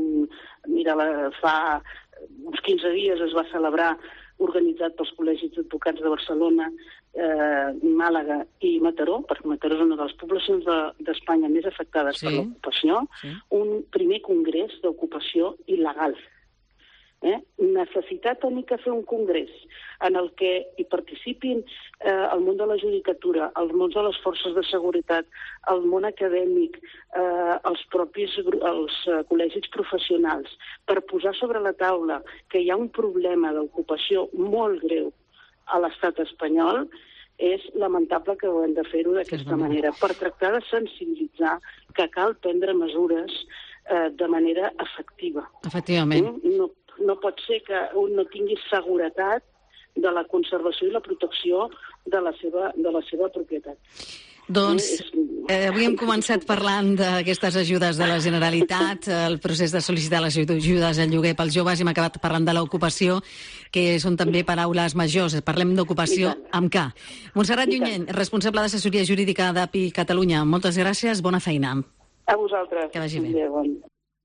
fa uns 15 dies es va celebrar, organitzat pels col·legis d'advocats de Barcelona, Màlaga i Mataró, perquè Mataró és una de les poblacions d'Espanya més afectades per l'ocupació, un primer congrés d'ocupació il·legal. Necessitar tenir que fer un congrés en el que hi participin el món de la judicatura, els mons de les forces de seguretat, el món acadèmic, els col·legis professionals, per posar sobre la taula que hi ha un problema d'ocupació molt greu a l'estat espanyol, és lamentable que ho hem de fer-ho d'aquesta manera, per tractar de sensibilitzar que cal prendre mesures de manera efectiva. Efectivament. No pot ser que un no tingui seguretat de la conservació i la protecció de la seva propietat. Doncs avui hem començat parlant d'aquestes ajudes de la Generalitat, el procés de sol·licitar les ajudes al lloguer pels joves, i hem acabat parlant de l'ocupació, que són també paraules majors. Parlem d'ocupació amb K. Montserrat Llunyent, responsable d'assessoria jurídica d'API Catalunya. Moltes gràcies, bona feina. A vosaltres. Que vagi bé. Bon.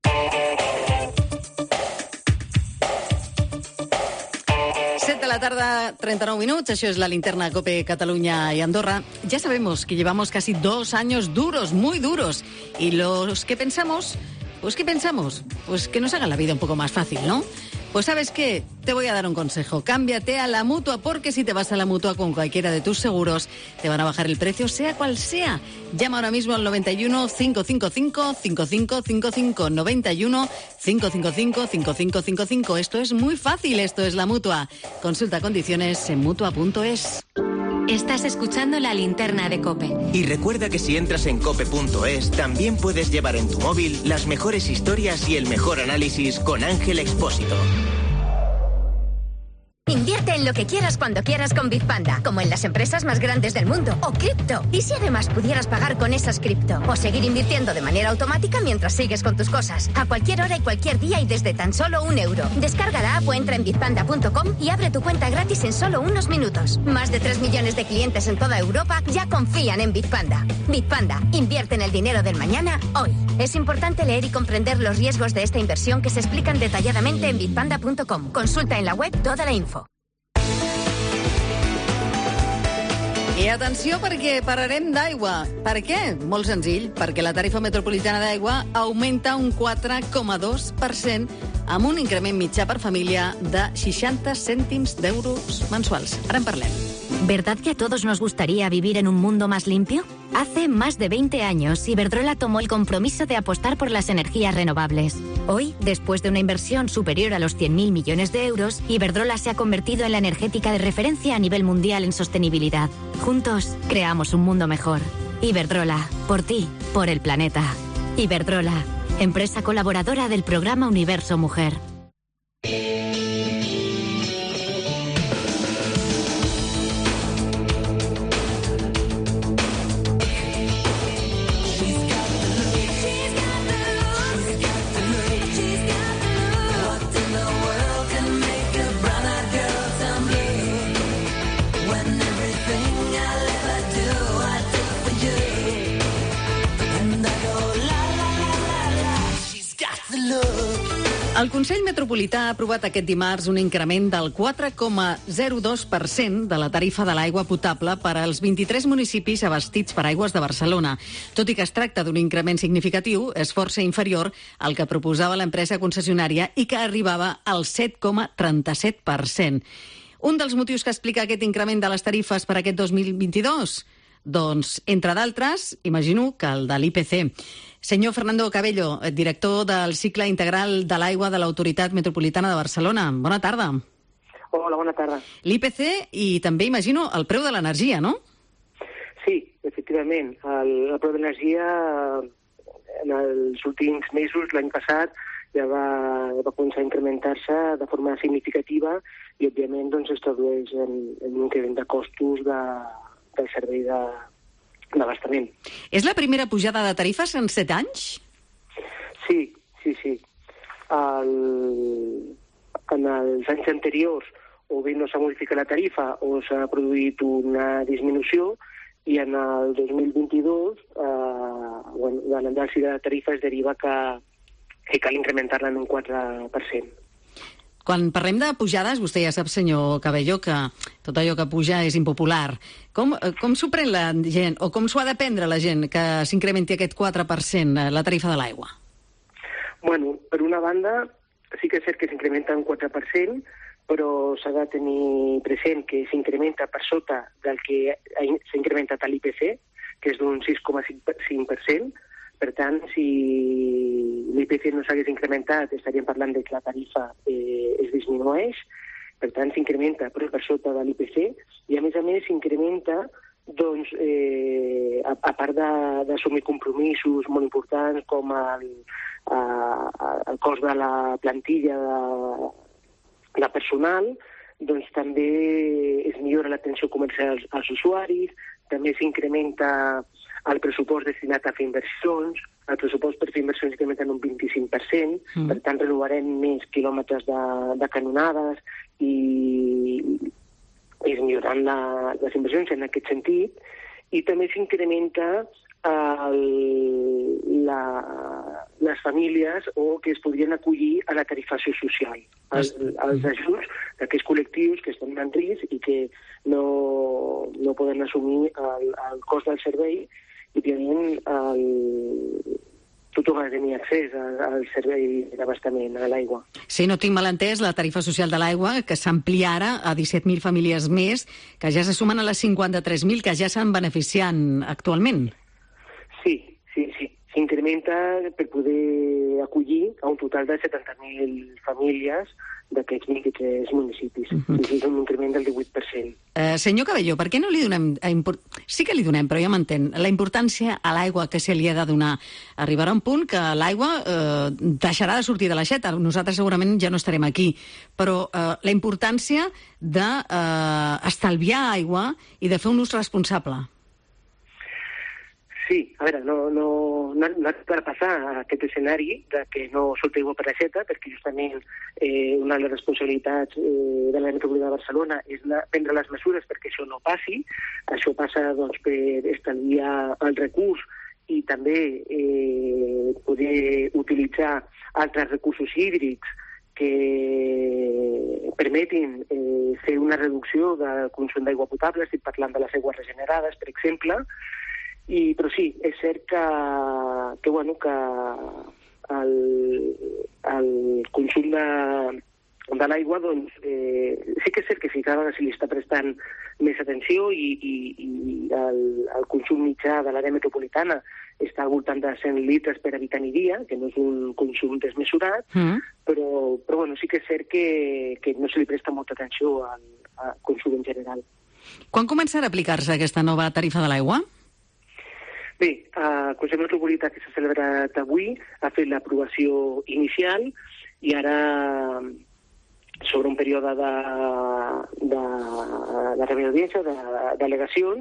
7 de la tarda, 39 minutos, això es la linterna COPE Cataluña y Andorra. Ya sabemos que llevamos casi 2 años duros, muy duros, y los que pensamos, pues ¿qué pensamos? Pues que nos hagan la vida un poco más fácil, ¿no? Pues ¿sabes qué? Te voy a dar un consejo. Cámbiate a la Mutua, porque si te vas a la Mutua con cualquiera de tus seguros, te van a bajar el precio, sea cual sea. Llama ahora mismo al 91 555 5555, 91 555 5555. Esto es muy fácil, esto es la Mutua. Consulta condiciones en Mutua.es. Estás escuchando la linterna de COPE. Y recuerda que si entras en cope.es, también puedes llevar en tu móvil las mejores historias y el mejor análisis con Ángel Expósito. Invierte en lo que quieras cuando quieras con Bitpanda, como en las empresas más grandes del mundo, o cripto. ¿Y si además pudieras pagar con esas cripto? O seguir invirtiendo de manera automática mientras sigues con tus cosas, a cualquier hora y cualquier día y desde tan solo €1. Descarga la app o entra en bitpanda.com y abre tu cuenta gratis en solo unos minutos. Más de 3 millones de clientes en toda Europa ya confían en Bitpanda. Bitpanda, invierte en el dinero del mañana hoy. Es importante leer y comprender los riesgos de esta inversión que se explican detalladamente en bitpanda.com. Consulta en la web toda la info. I atenció, perquè pararem d'aigua. Per què? Molt senzill, perquè la tarifa metropolitana d'aigua augmenta un 4,2% amb un increment mitjà per família de 60 cèntims d'euros mensuals. Ara en parlem. ¿Verdad que a todos nos gustaría vivir en un mundo más limpio? Hace más de 20 años, Iberdrola tomó el compromiso de apostar por las energías renovables. Hoy, después de una inversión superior a los 100.000 millones de euros, Iberdrola se ha convertido en la energética de referencia a nivel mundial en sostenibilidad. Juntos, creamos un mundo mejor. Iberdrola, por ti, por el planeta. Iberdrola, empresa colaboradora del programa Universo Mujer. El Consell Metropolità ha aprovat aquest dimarts un increment del 4,02% de la tarifa de l'aigua potable per als 23 municipis abastits per Aigües de Barcelona. Tot i que es tracta d'un increment significatiu, és força inferior al que proposava l'empresa concessionària i que arribava al 7,37%. Un dels motius que explica aquest increment de les tarifes per aquest 2022? Doncs, entre d'altres, imagino que el de l'IPC. Senyor Fernando Cabello, director del cicle integral de l'aigua de l'Autoritat Metropolitana de Barcelona. Bona tarda. Hola, bona tarda. L'IPC i també, imagino, el preu de l'energia, no? Sí, efectivament. El preu de l'energia en els últims mesos, l'any passat, ja va començar a incrementar-se de forma significativa i, òbviament, doncs, es tradueix en un increment de costos del servei d'abastament. És la primera pujada de tarifes en 7 anys? Sí. En els anys anteriors o bé no s'ha modificat la tarifa o s'ha produït una disminució i en el 2022 l'anàlisi de la tarifa es deriva que cal incrementar-la en un 4%. Quan parlem de pujades, vostè ja sap, senyor Cabello, que tot allò que puja és impopular. Com s'ho pren la gent, o com s'ho ha de prendre la gent que s'incrementi aquest 4% la tarifa de l'aigua? Bueno, per una banda, sí que és cert que s'incrementa un 4%, però s'ha de tenir present que s'incrementa per sota del que s'ha incrementat a l'IPC, que és d'un 6,5%. Per tant, si l'IPC no s'hagués incrementat, estaríem parlant de que la tarifa es disminueix. Per tant, s'incrementa però per sota de l'IPC i, a més, s'incrementa doncs, a part d'assumir compromisos molt importants com el cost de la plantilla de personal, doncs també es millora l'atenció comercial als usuaris, també s'incrementa el pressupost destinat a fer inversions, el pressupost per fer inversions incrementa en un 25%, per tant renovarem més quilòmetres de canonades i es milloran les inversions en aquest sentit, i també s'incrementa les famílies o que es podrien acollir a la tarifació social, els ajuts d'aquests col·lectius que estan en risc i que no poden assumir el cost del servei i tenen tothom ha de tenir accés al servei d'abastament, a l'aigua. Si no tinc mal entès, la tarifa social de l'aigua, que s'amplia ara a 17.000 famílies més, que ja se sumen a les 53.000 que ja s'han beneficiant actualment. Sí. S'incrementa per poder acollir a un total de 70.000 famílies d'aquests 23 municipis. És un increment del 18%. Senyor Cabello, per què no li donem... Sí que li donem, però ja m'entén. La importància a l'aigua que se li ha de donar. Arribarà un punt que l'aigua deixarà de sortir de l'aixeta. Nosaltres segurament ja no estarem aquí. Però la importància d'estalviar aigua i de fer un ús responsable. Sí, a veure, no ha de passar aquest escenari de que no surti aigua per l'aixeta, perquè justament una de les responsabilitats de l'àrea metropolitana de Barcelona és prendre les mesures perquè això no passi. Això passa doncs, per estalviar el recurs i també poder utilitzar altres recursos hídrics que permetin fer una reducció del consum d'aigua potable. Estic parlant de les aigües regenerades, per exemple. Però sí, és cert que el consum de l'aigua, doncs, sí que és cert que cada vegada se li està prestant més atenció i el consum mitjà de l'àrea metropolitana està al voltant de 100 litres per habitant i dia, que no és un consum desmesurat, però sí que és cert que no se li presta molta atenció al consum en general. Quan començarà a aplicar-se aquesta nova tarifa de l'aigua? Bé, el Consell Metropolità que s'ha celebrat avui ha fet l'aprovació inicial i ara, sobre un període de rebel d'audiència, d'al·legacions,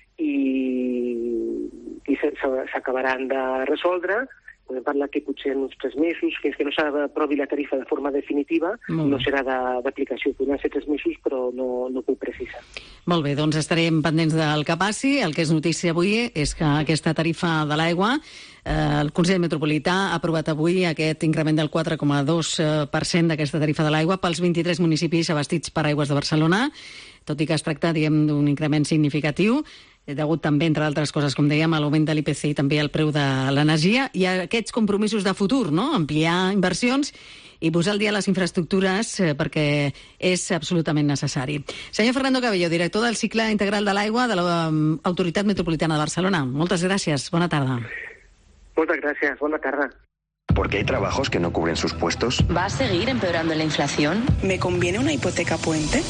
i s'acabaran de resoldre. Podem parlar que potser en uns 3 mesos, fins que no s'aprovi la tarifa de forma definitiva, no serà d'aplicació. Podran ser 3 mesos, però no puc precisar. Molt bé, doncs estarem pendents del que passi. El que és notícia avui és que aquesta tarifa de l'aigua, el Consell Metropolità ha aprovat avui aquest increment del 4,2% d'aquesta tarifa de l'aigua pels 23 municipis abastits per Aigües de Barcelona, tot i que es tracta, d'un increment significatiu, degut també, entre altres coses, com dèiem, a l'augment de l'IPC i també al preu de l'energia, i a aquests compromisos de futur, no? Ampliar inversions i posar al dia les infraestructures perquè és absolutament necessari. Senyor Fernando Cabello, director del cicle integral de l'aigua de l'Autoritat Metropolitana de Barcelona. Moltes gràcies. Bona tarda. Moltes gràcies. Bona tarda. ¿Por qué hay trabajos que no cubren sus puestos? ¿Va a seguir empeorando la inflación? ¿Me conviene una hipoteca puente?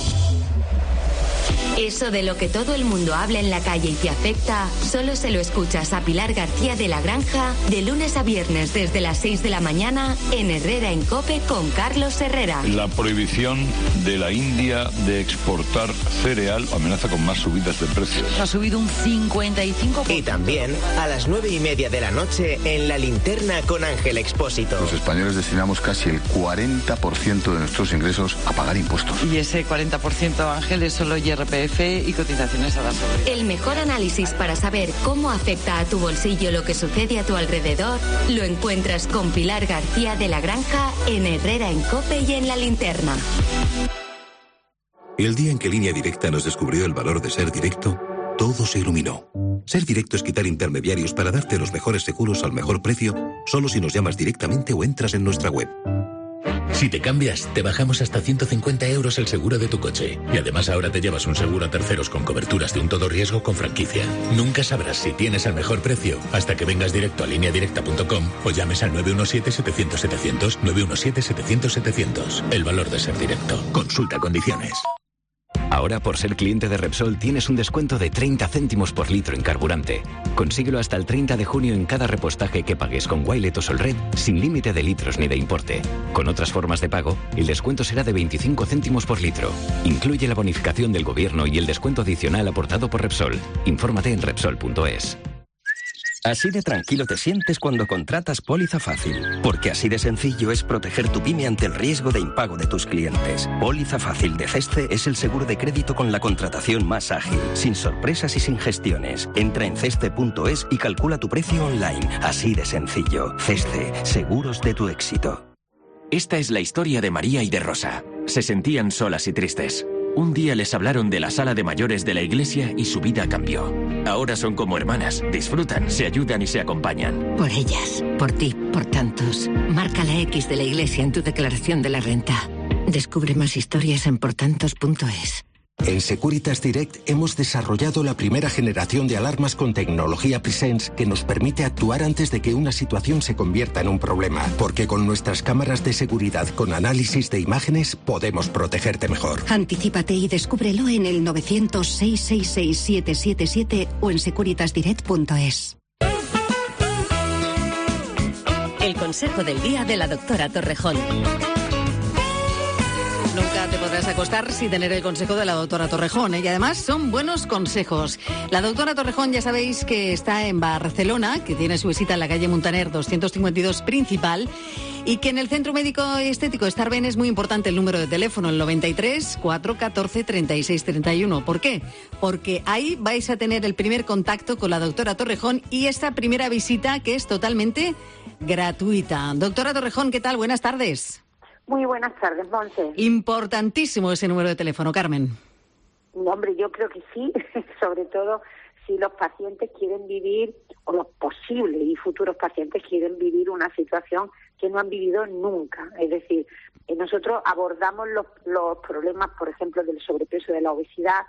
Eso de lo que todo el mundo habla en la calle y te afecta, solo se lo escuchas a Pilar García de la Granja de lunes a viernes desde las 6 de la mañana en Herrera en COPE con Carlos Herrera. La prohibición de la India de exportar cereal amenaza con más subidas de precios. Ha subido un 55%. Y también a las 9:30 de la noche en La Linterna con Ángel Expósito. Los españoles destinamos casi el 40% de nuestros ingresos a pagar impuestos. Y ese 40%, Ángel, es solo IRPF y cotizaciones a la seguridad. El mejor análisis para saber cómo afecta a tu bolsillo lo que sucede a tu alrededor lo encuentras con Pilar García de la Granja en Herrera en COPE y en La Linterna. El día en que Línea Directa nos descubrió el valor de ser directo, todo se iluminó. Ser directo es quitar intermediarios para darte los mejores seguros al mejor precio, solo si nos llamas directamente o entras en nuestra web. Si te cambias, te bajamos hasta 150 € el seguro de tu coche. Y además ahora te llevas un seguro a terceros con coberturas de un todo riesgo con franquicia. Nunca sabrás si tienes el mejor precio hasta que vengas directo a lineadirecta.com o llames al 917-700-700, 917-700-700. El valor de ser directo. Consulta condiciones. Ahora, por ser cliente de Repsol, tienes un descuento de 30 céntimos por litro en carburante. Consíguelo hasta el 30 de junio en cada repostaje que pagues con Wilet o Solred, sin límite de litros ni de importe. Con otras formas de pago, el descuento será de 25 céntimos por litro. Incluye la bonificación del gobierno y el descuento adicional aportado por Repsol. Infórmate en Repsol.es. Así de tranquilo te sientes cuando contratas Póliza Fácil, porque así de sencillo es proteger tu pyme ante el riesgo de impago de tus clientes. Póliza Fácil de CESCE es el seguro de crédito con la contratación más ágil, sin sorpresas y sin gestiones. Entra en cesce.es y calcula tu precio online. Así de sencillo. CESCE, seguros de tu éxito. Esta es la historia de María y de Rosa. Se sentían solas y tristes. Un día les hablaron de la sala de mayores de la iglesia y su vida cambió. Ahora son como hermanas, disfrutan, se ayudan y se acompañan. Por ellas, por ti, por tantos. Marca la X de la iglesia en tu declaración de la renta. Descubre más historias en portantos.es. En Securitas Direct hemos desarrollado la primera generación de alarmas con tecnología Presence que nos permite actuar antes de que una situación se convierta en un problema. Porque con nuestras cámaras de seguridad con análisis de imágenes podemos protegerte mejor. Anticípate y descúbrelo en el 900-666-777 o en securitasdirect.es. El consejo del día de la doctora Torrejón. Nunca te podrás acostar sin tener el consejo de la doctora Torrejón, y además son buenos consejos. La doctora Torrejón, ya sabéis que está en Barcelona, que tiene su visita en la calle Muntaner 252 principal, y que en el Centro Médico Estético Starben es muy importante el número de teléfono, el 93 414 36 31. ¿Por qué? Porque ahí vais a tener el primer contacto con la doctora Torrejón y esta primera visita que es totalmente gratuita. Doctora Torrejón, ¿qué tal? Buenas tardes. Muy buenas tardes, Monse. Importantísimo ese número de teléfono, Carmen. Hombre, yo creo que sí, sobre todo si los pacientes quieren vivir, o los posibles y futuros pacientes quieren vivir una situación que no han vivido nunca. Es decir, nosotros abordamos los problemas, por ejemplo, del sobrepeso, de la obesidad,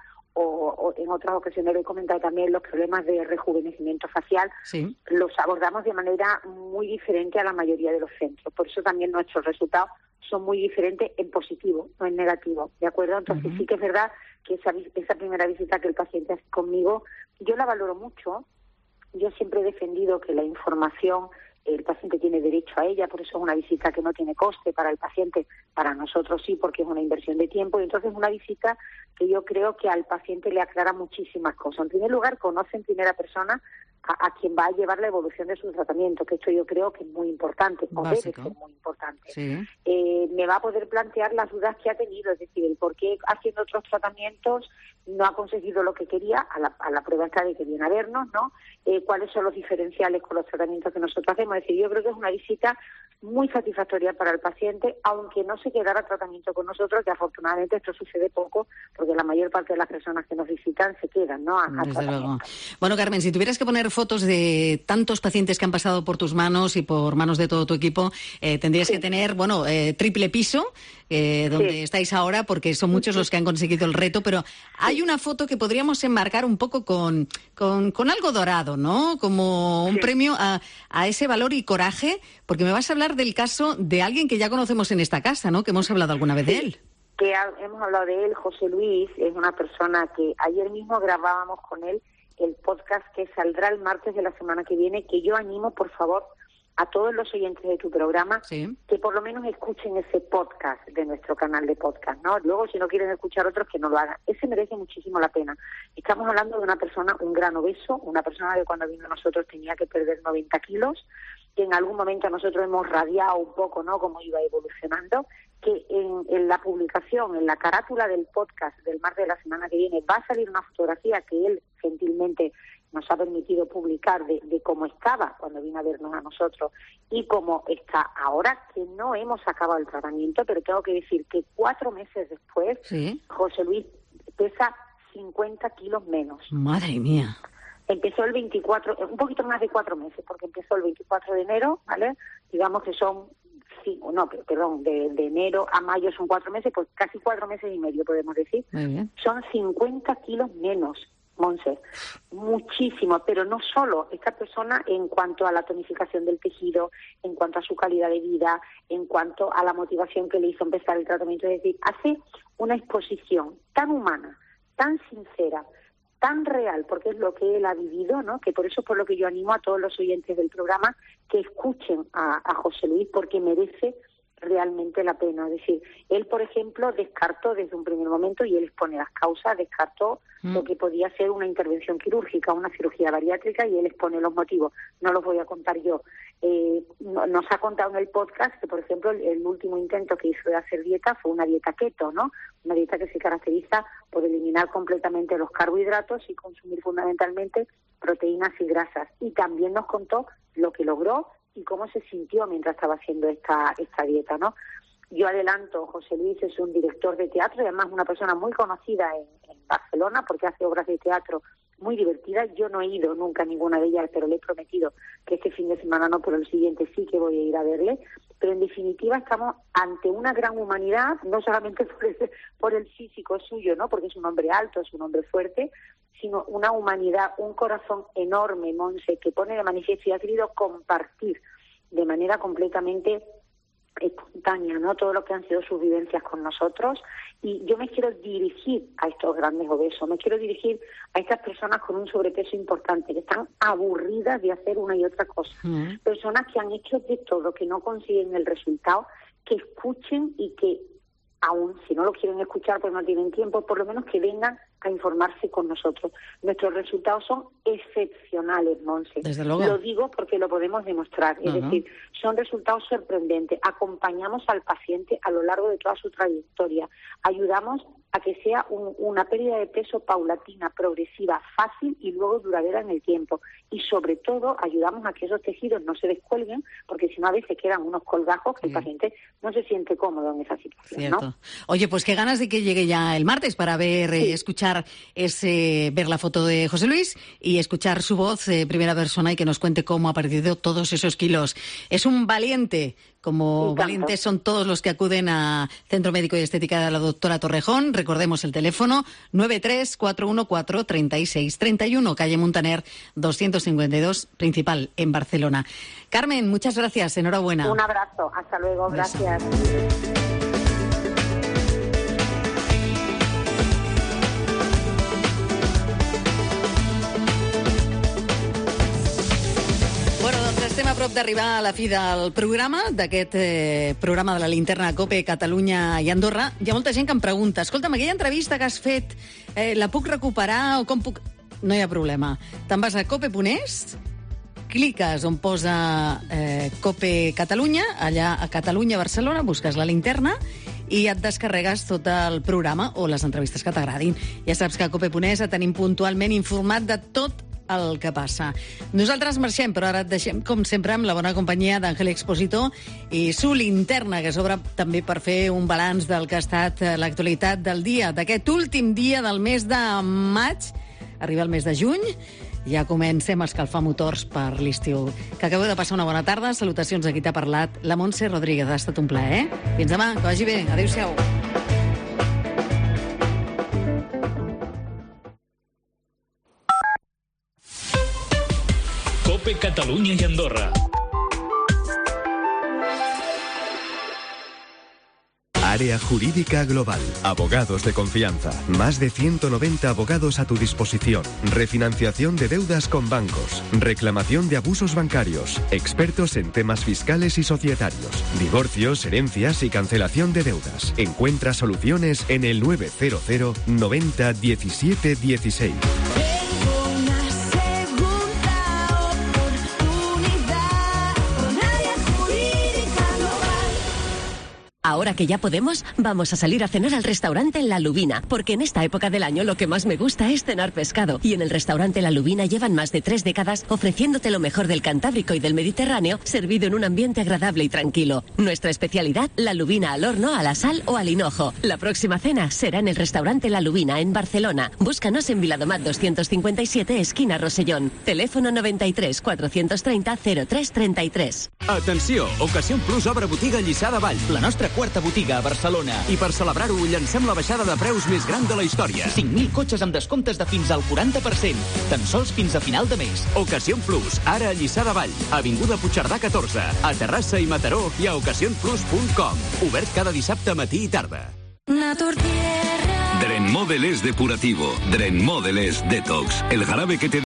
o en otras ocasiones lo he comentado también, los problemas de rejuvenecimiento facial, sí, los abordamos de manera muy diferente a la mayoría de los centros. Por eso también nuestros resultados son muy diferentes en positivo, no en negativo, ¿de acuerdo? Entonces sí que es verdad que esa primera visita que el paciente hace conmigo, yo la valoro mucho. Yo siempre he defendido que la información, el paciente tiene derecho a ella, por eso es una visita que no tiene coste para el paciente, para nosotros sí, porque es una inversión de tiempo, y entonces es una visita que yo creo que al paciente le aclara muchísimas cosas. En primer lugar, conoce en primera persona a quien va a llevar la evolución de su tratamiento, que esto yo creo que es muy importante, o debe ser muy importante. Sí. Me va a poder plantear las dudas que ha tenido, es decir, el por qué haciendo otros tratamientos no ha conseguido lo que quería, a la prueba está de que viene a vernos, ¿no? Cuáles son los diferenciales con los tratamientos que nosotros hacemos. Es decir, yo creo que es una visita muy satisfactoria para el paciente, aunque no se quedara tratamiento con nosotros, que afortunadamente esto sucede poco, porque la mayor parte de las personas que nos visitan se quedan, ¿no? Desde luego. Bueno, Carmen, si tuvieras que poner fotos de tantos pacientes que han pasado por tus manos y por manos de todo tu equipo, tendrías que tener, triple piso, donde estáis ahora, porque son muchos los que han conseguido el reto, pero hay una foto que podríamos enmarcar un poco con algo dorado, ¿no? Como un premio a ese valor y coraje, porque me vas a hablar del caso de alguien que ya conocemos en esta casa, ¿no? Que hemos hablado alguna vez de él. Que hemos hablado de él, José Luis, es una persona que ayer mismo grabábamos con él el podcast que saldrá el martes de la semana que viene, que yo animo, por favor, a todos los oyentes de tu programa que por lo menos escuchen ese podcast de nuestro canal de podcast, ¿no? Luego, si no quieren escuchar otros, que no lo hagan. Ese merece muchísimo la pena. Estamos hablando de una persona, un gran obeso, una persona que cuando vino a nosotros tenía que perder 90 kilos, que en algún momento nosotros hemos radiado un poco, ¿no?, cómo iba evolucionando, que en la publicación, en la carátula del podcast del martes de la semana que viene, va a salir una fotografía que él gentilmente nos ha permitido publicar de cómo estaba cuando vino a vernos a nosotros y cómo está ahora, que no hemos acabado el tratamiento, pero tengo que decir que 4 meses después, José Luis pesa 50 kilos menos. Madre mía. Empezó el 24, un poquito más de 4 meses, porque empezó el 24 de enero, ¿vale? Digamos que son, de enero a mayo son 4 meses, pues casi 4 meses y medio podemos decir. Muy bien. Son 50 kilos menos. Montse, muchísimo, pero no solo esta persona en cuanto a la tonificación del tejido, en cuanto a su calidad de vida, en cuanto a la motivación que le hizo empezar el tratamiento, es decir, hace una exposición tan humana, tan sincera, tan real, porque es lo que él ha vivido, ¿no? Que por eso es por lo que yo animo a todos los oyentes del programa que escuchen a José Luis, porque merece realmente la pena. Es decir, él, por ejemplo, descartó desde un primer momento, y él expone las causas, descartó lo que podía ser una intervención quirúrgica, una cirugía bariátrica, y él expone los motivos. No los voy a contar yo. Nos ha contado en el podcast que, por ejemplo, el último intento que hizo de hacer dieta fue una dieta keto, ¿no? Una dieta que se caracteriza por eliminar completamente los carbohidratos y consumir fundamentalmente proteínas y grasas. Y también nos contó lo que logró y cómo se sintió mientras estaba haciendo esta dieta, ¿no? Yo adelanto, José Luis es un director de teatro y además una persona muy conocida en Barcelona porque hace obras de teatro muy divertidas. Yo no he ido nunca a ninguna de ellas, pero le he prometido que este fin de semana no, pero el siguiente sí que voy a ir a verle. Pero en definitiva estamos ante una gran humanidad, no solamente por el físico suyo, ¿no? Porque es un hombre alto, es un hombre fuerte, sino una humanidad, un corazón enorme, Montse, que pone de manifiesto y ha querido compartir de manera completamente espontánea, ¿no? Todo lo que han sido sus vivencias con nosotros. Y yo me quiero dirigir a estos grandes obesos, me quiero dirigir a estas personas con un sobrepeso importante, que están aburridas de hacer una y otra cosa. Personas que han hecho de todo, que no consiguen el resultado, que escuchen y que, aún si no lo quieren escuchar porque no tienen tiempo, por lo menos que vengan a informarse con nosotros. Nuestros resultados son excepcionales, Montse. Desde luego. Lo digo porque lo podemos demostrar. Es decir, son resultados sorprendentes. Acompañamos al paciente a lo largo de toda su trayectoria. Ayudamos a que sea una pérdida de peso paulatina, progresiva, fácil y luego duradera en el tiempo. Y sobre todo ayudamos a que esos tejidos no se descuelguen, porque si no a veces quedan unos colgajos que el paciente no se siente cómodo en esa situación. Cierto. ¿No? Oye, pues qué ganas de que llegue ya el martes para ver, escuchar ver la foto de José Luis y escuchar su voz, primera persona, y que nos cuente cómo ha perdido todos esos kilos. Es un valiente, como valientes son todos los que acuden a Centro Médico y Estética de la doctora Torrejón. Recordemos el teléfono 93-414-3631, calle Muntaner 252, principal, en Barcelona. Carmen, muchas gracias, enhorabuena. Un abrazo, hasta luego, gracias. Estem a prop d'arribar a la fi del programa, d'aquest programa de la Linterna COPE, Catalunya i Andorra. Hi ha molta gent que em pregunta, escolta'm, aquella entrevista que has fet, la puc recuperar o com puc... No hi ha problema. Te'n vas a cope.es, cliques on posa COPE Catalunya, allà a Catalunya, Barcelona, busques la Linterna i et descarregues tot el programa o les entrevistes que t'agradin. Ja saps que a cope.es et tenim puntualment informat de tot el que passa. Nosaltres marxem, però ara et deixem, com sempre, amb la bona companyia d'Àngel Exposito i su Linterna, que s'obre també per fer un balanç del que ha estat l'actualitat del dia, d'aquest últim dia del mes de maig. Arriba el mes de juny, ja comencem a escalfar motors per l'estiu. Que acabeu de passar una bona tarda. Salutacions a qui t'ha parlat, la Montse Rodríguez. Ha estat un plaer, Fins demà, que vagi bé. Adéu-siau. COPE Catalunya y Andorra. Área Jurídica Global. Abogados de confianza. Más de 190 abogados a tu disposición. Refinanciación de deudas con bancos. Reclamación de abusos bancarios. Expertos en temas fiscales y societarios. Divorcios, herencias y cancelación de deudas. Encuentra soluciones en el 900 90 17 16. Ahora que ya podemos, vamos a salir a cenar al restaurante La Lubina, porque en esta época del año lo que más me gusta es cenar pescado. Y en el restaurante La Lubina llevan más de 3 décadas ofreciéndote lo mejor del Cantábrico y del Mediterráneo, servido en un ambiente agradable y tranquilo. Nuestra especialidad, la lubina al horno, a la sal o al hinojo. La próxima cena será en el restaurante La Lubina, en Barcelona. Búscanos en Viladomat 257, esquina Rosellón. Teléfono 93 430 0333. Atenció, Ocasión Plus obre botiga a Lliçà de Vall. La nostra quarta botiga a Barcelona. I per celebrar-ho, llancem la baixada de preus més gran de la història. 5.000 cotxes amb descomptes de fins al 40%. Tan sols fins a final de mes. Ocasión Plus, ara a Lliçà de Vall, Avinguda Puigcerdà 14, a Terrassa i Mataró i a ocasionplus.com. Obert cada dissabte matí i tarda. Dren Model es depurativo. Dren Model es detox. El jarabe que te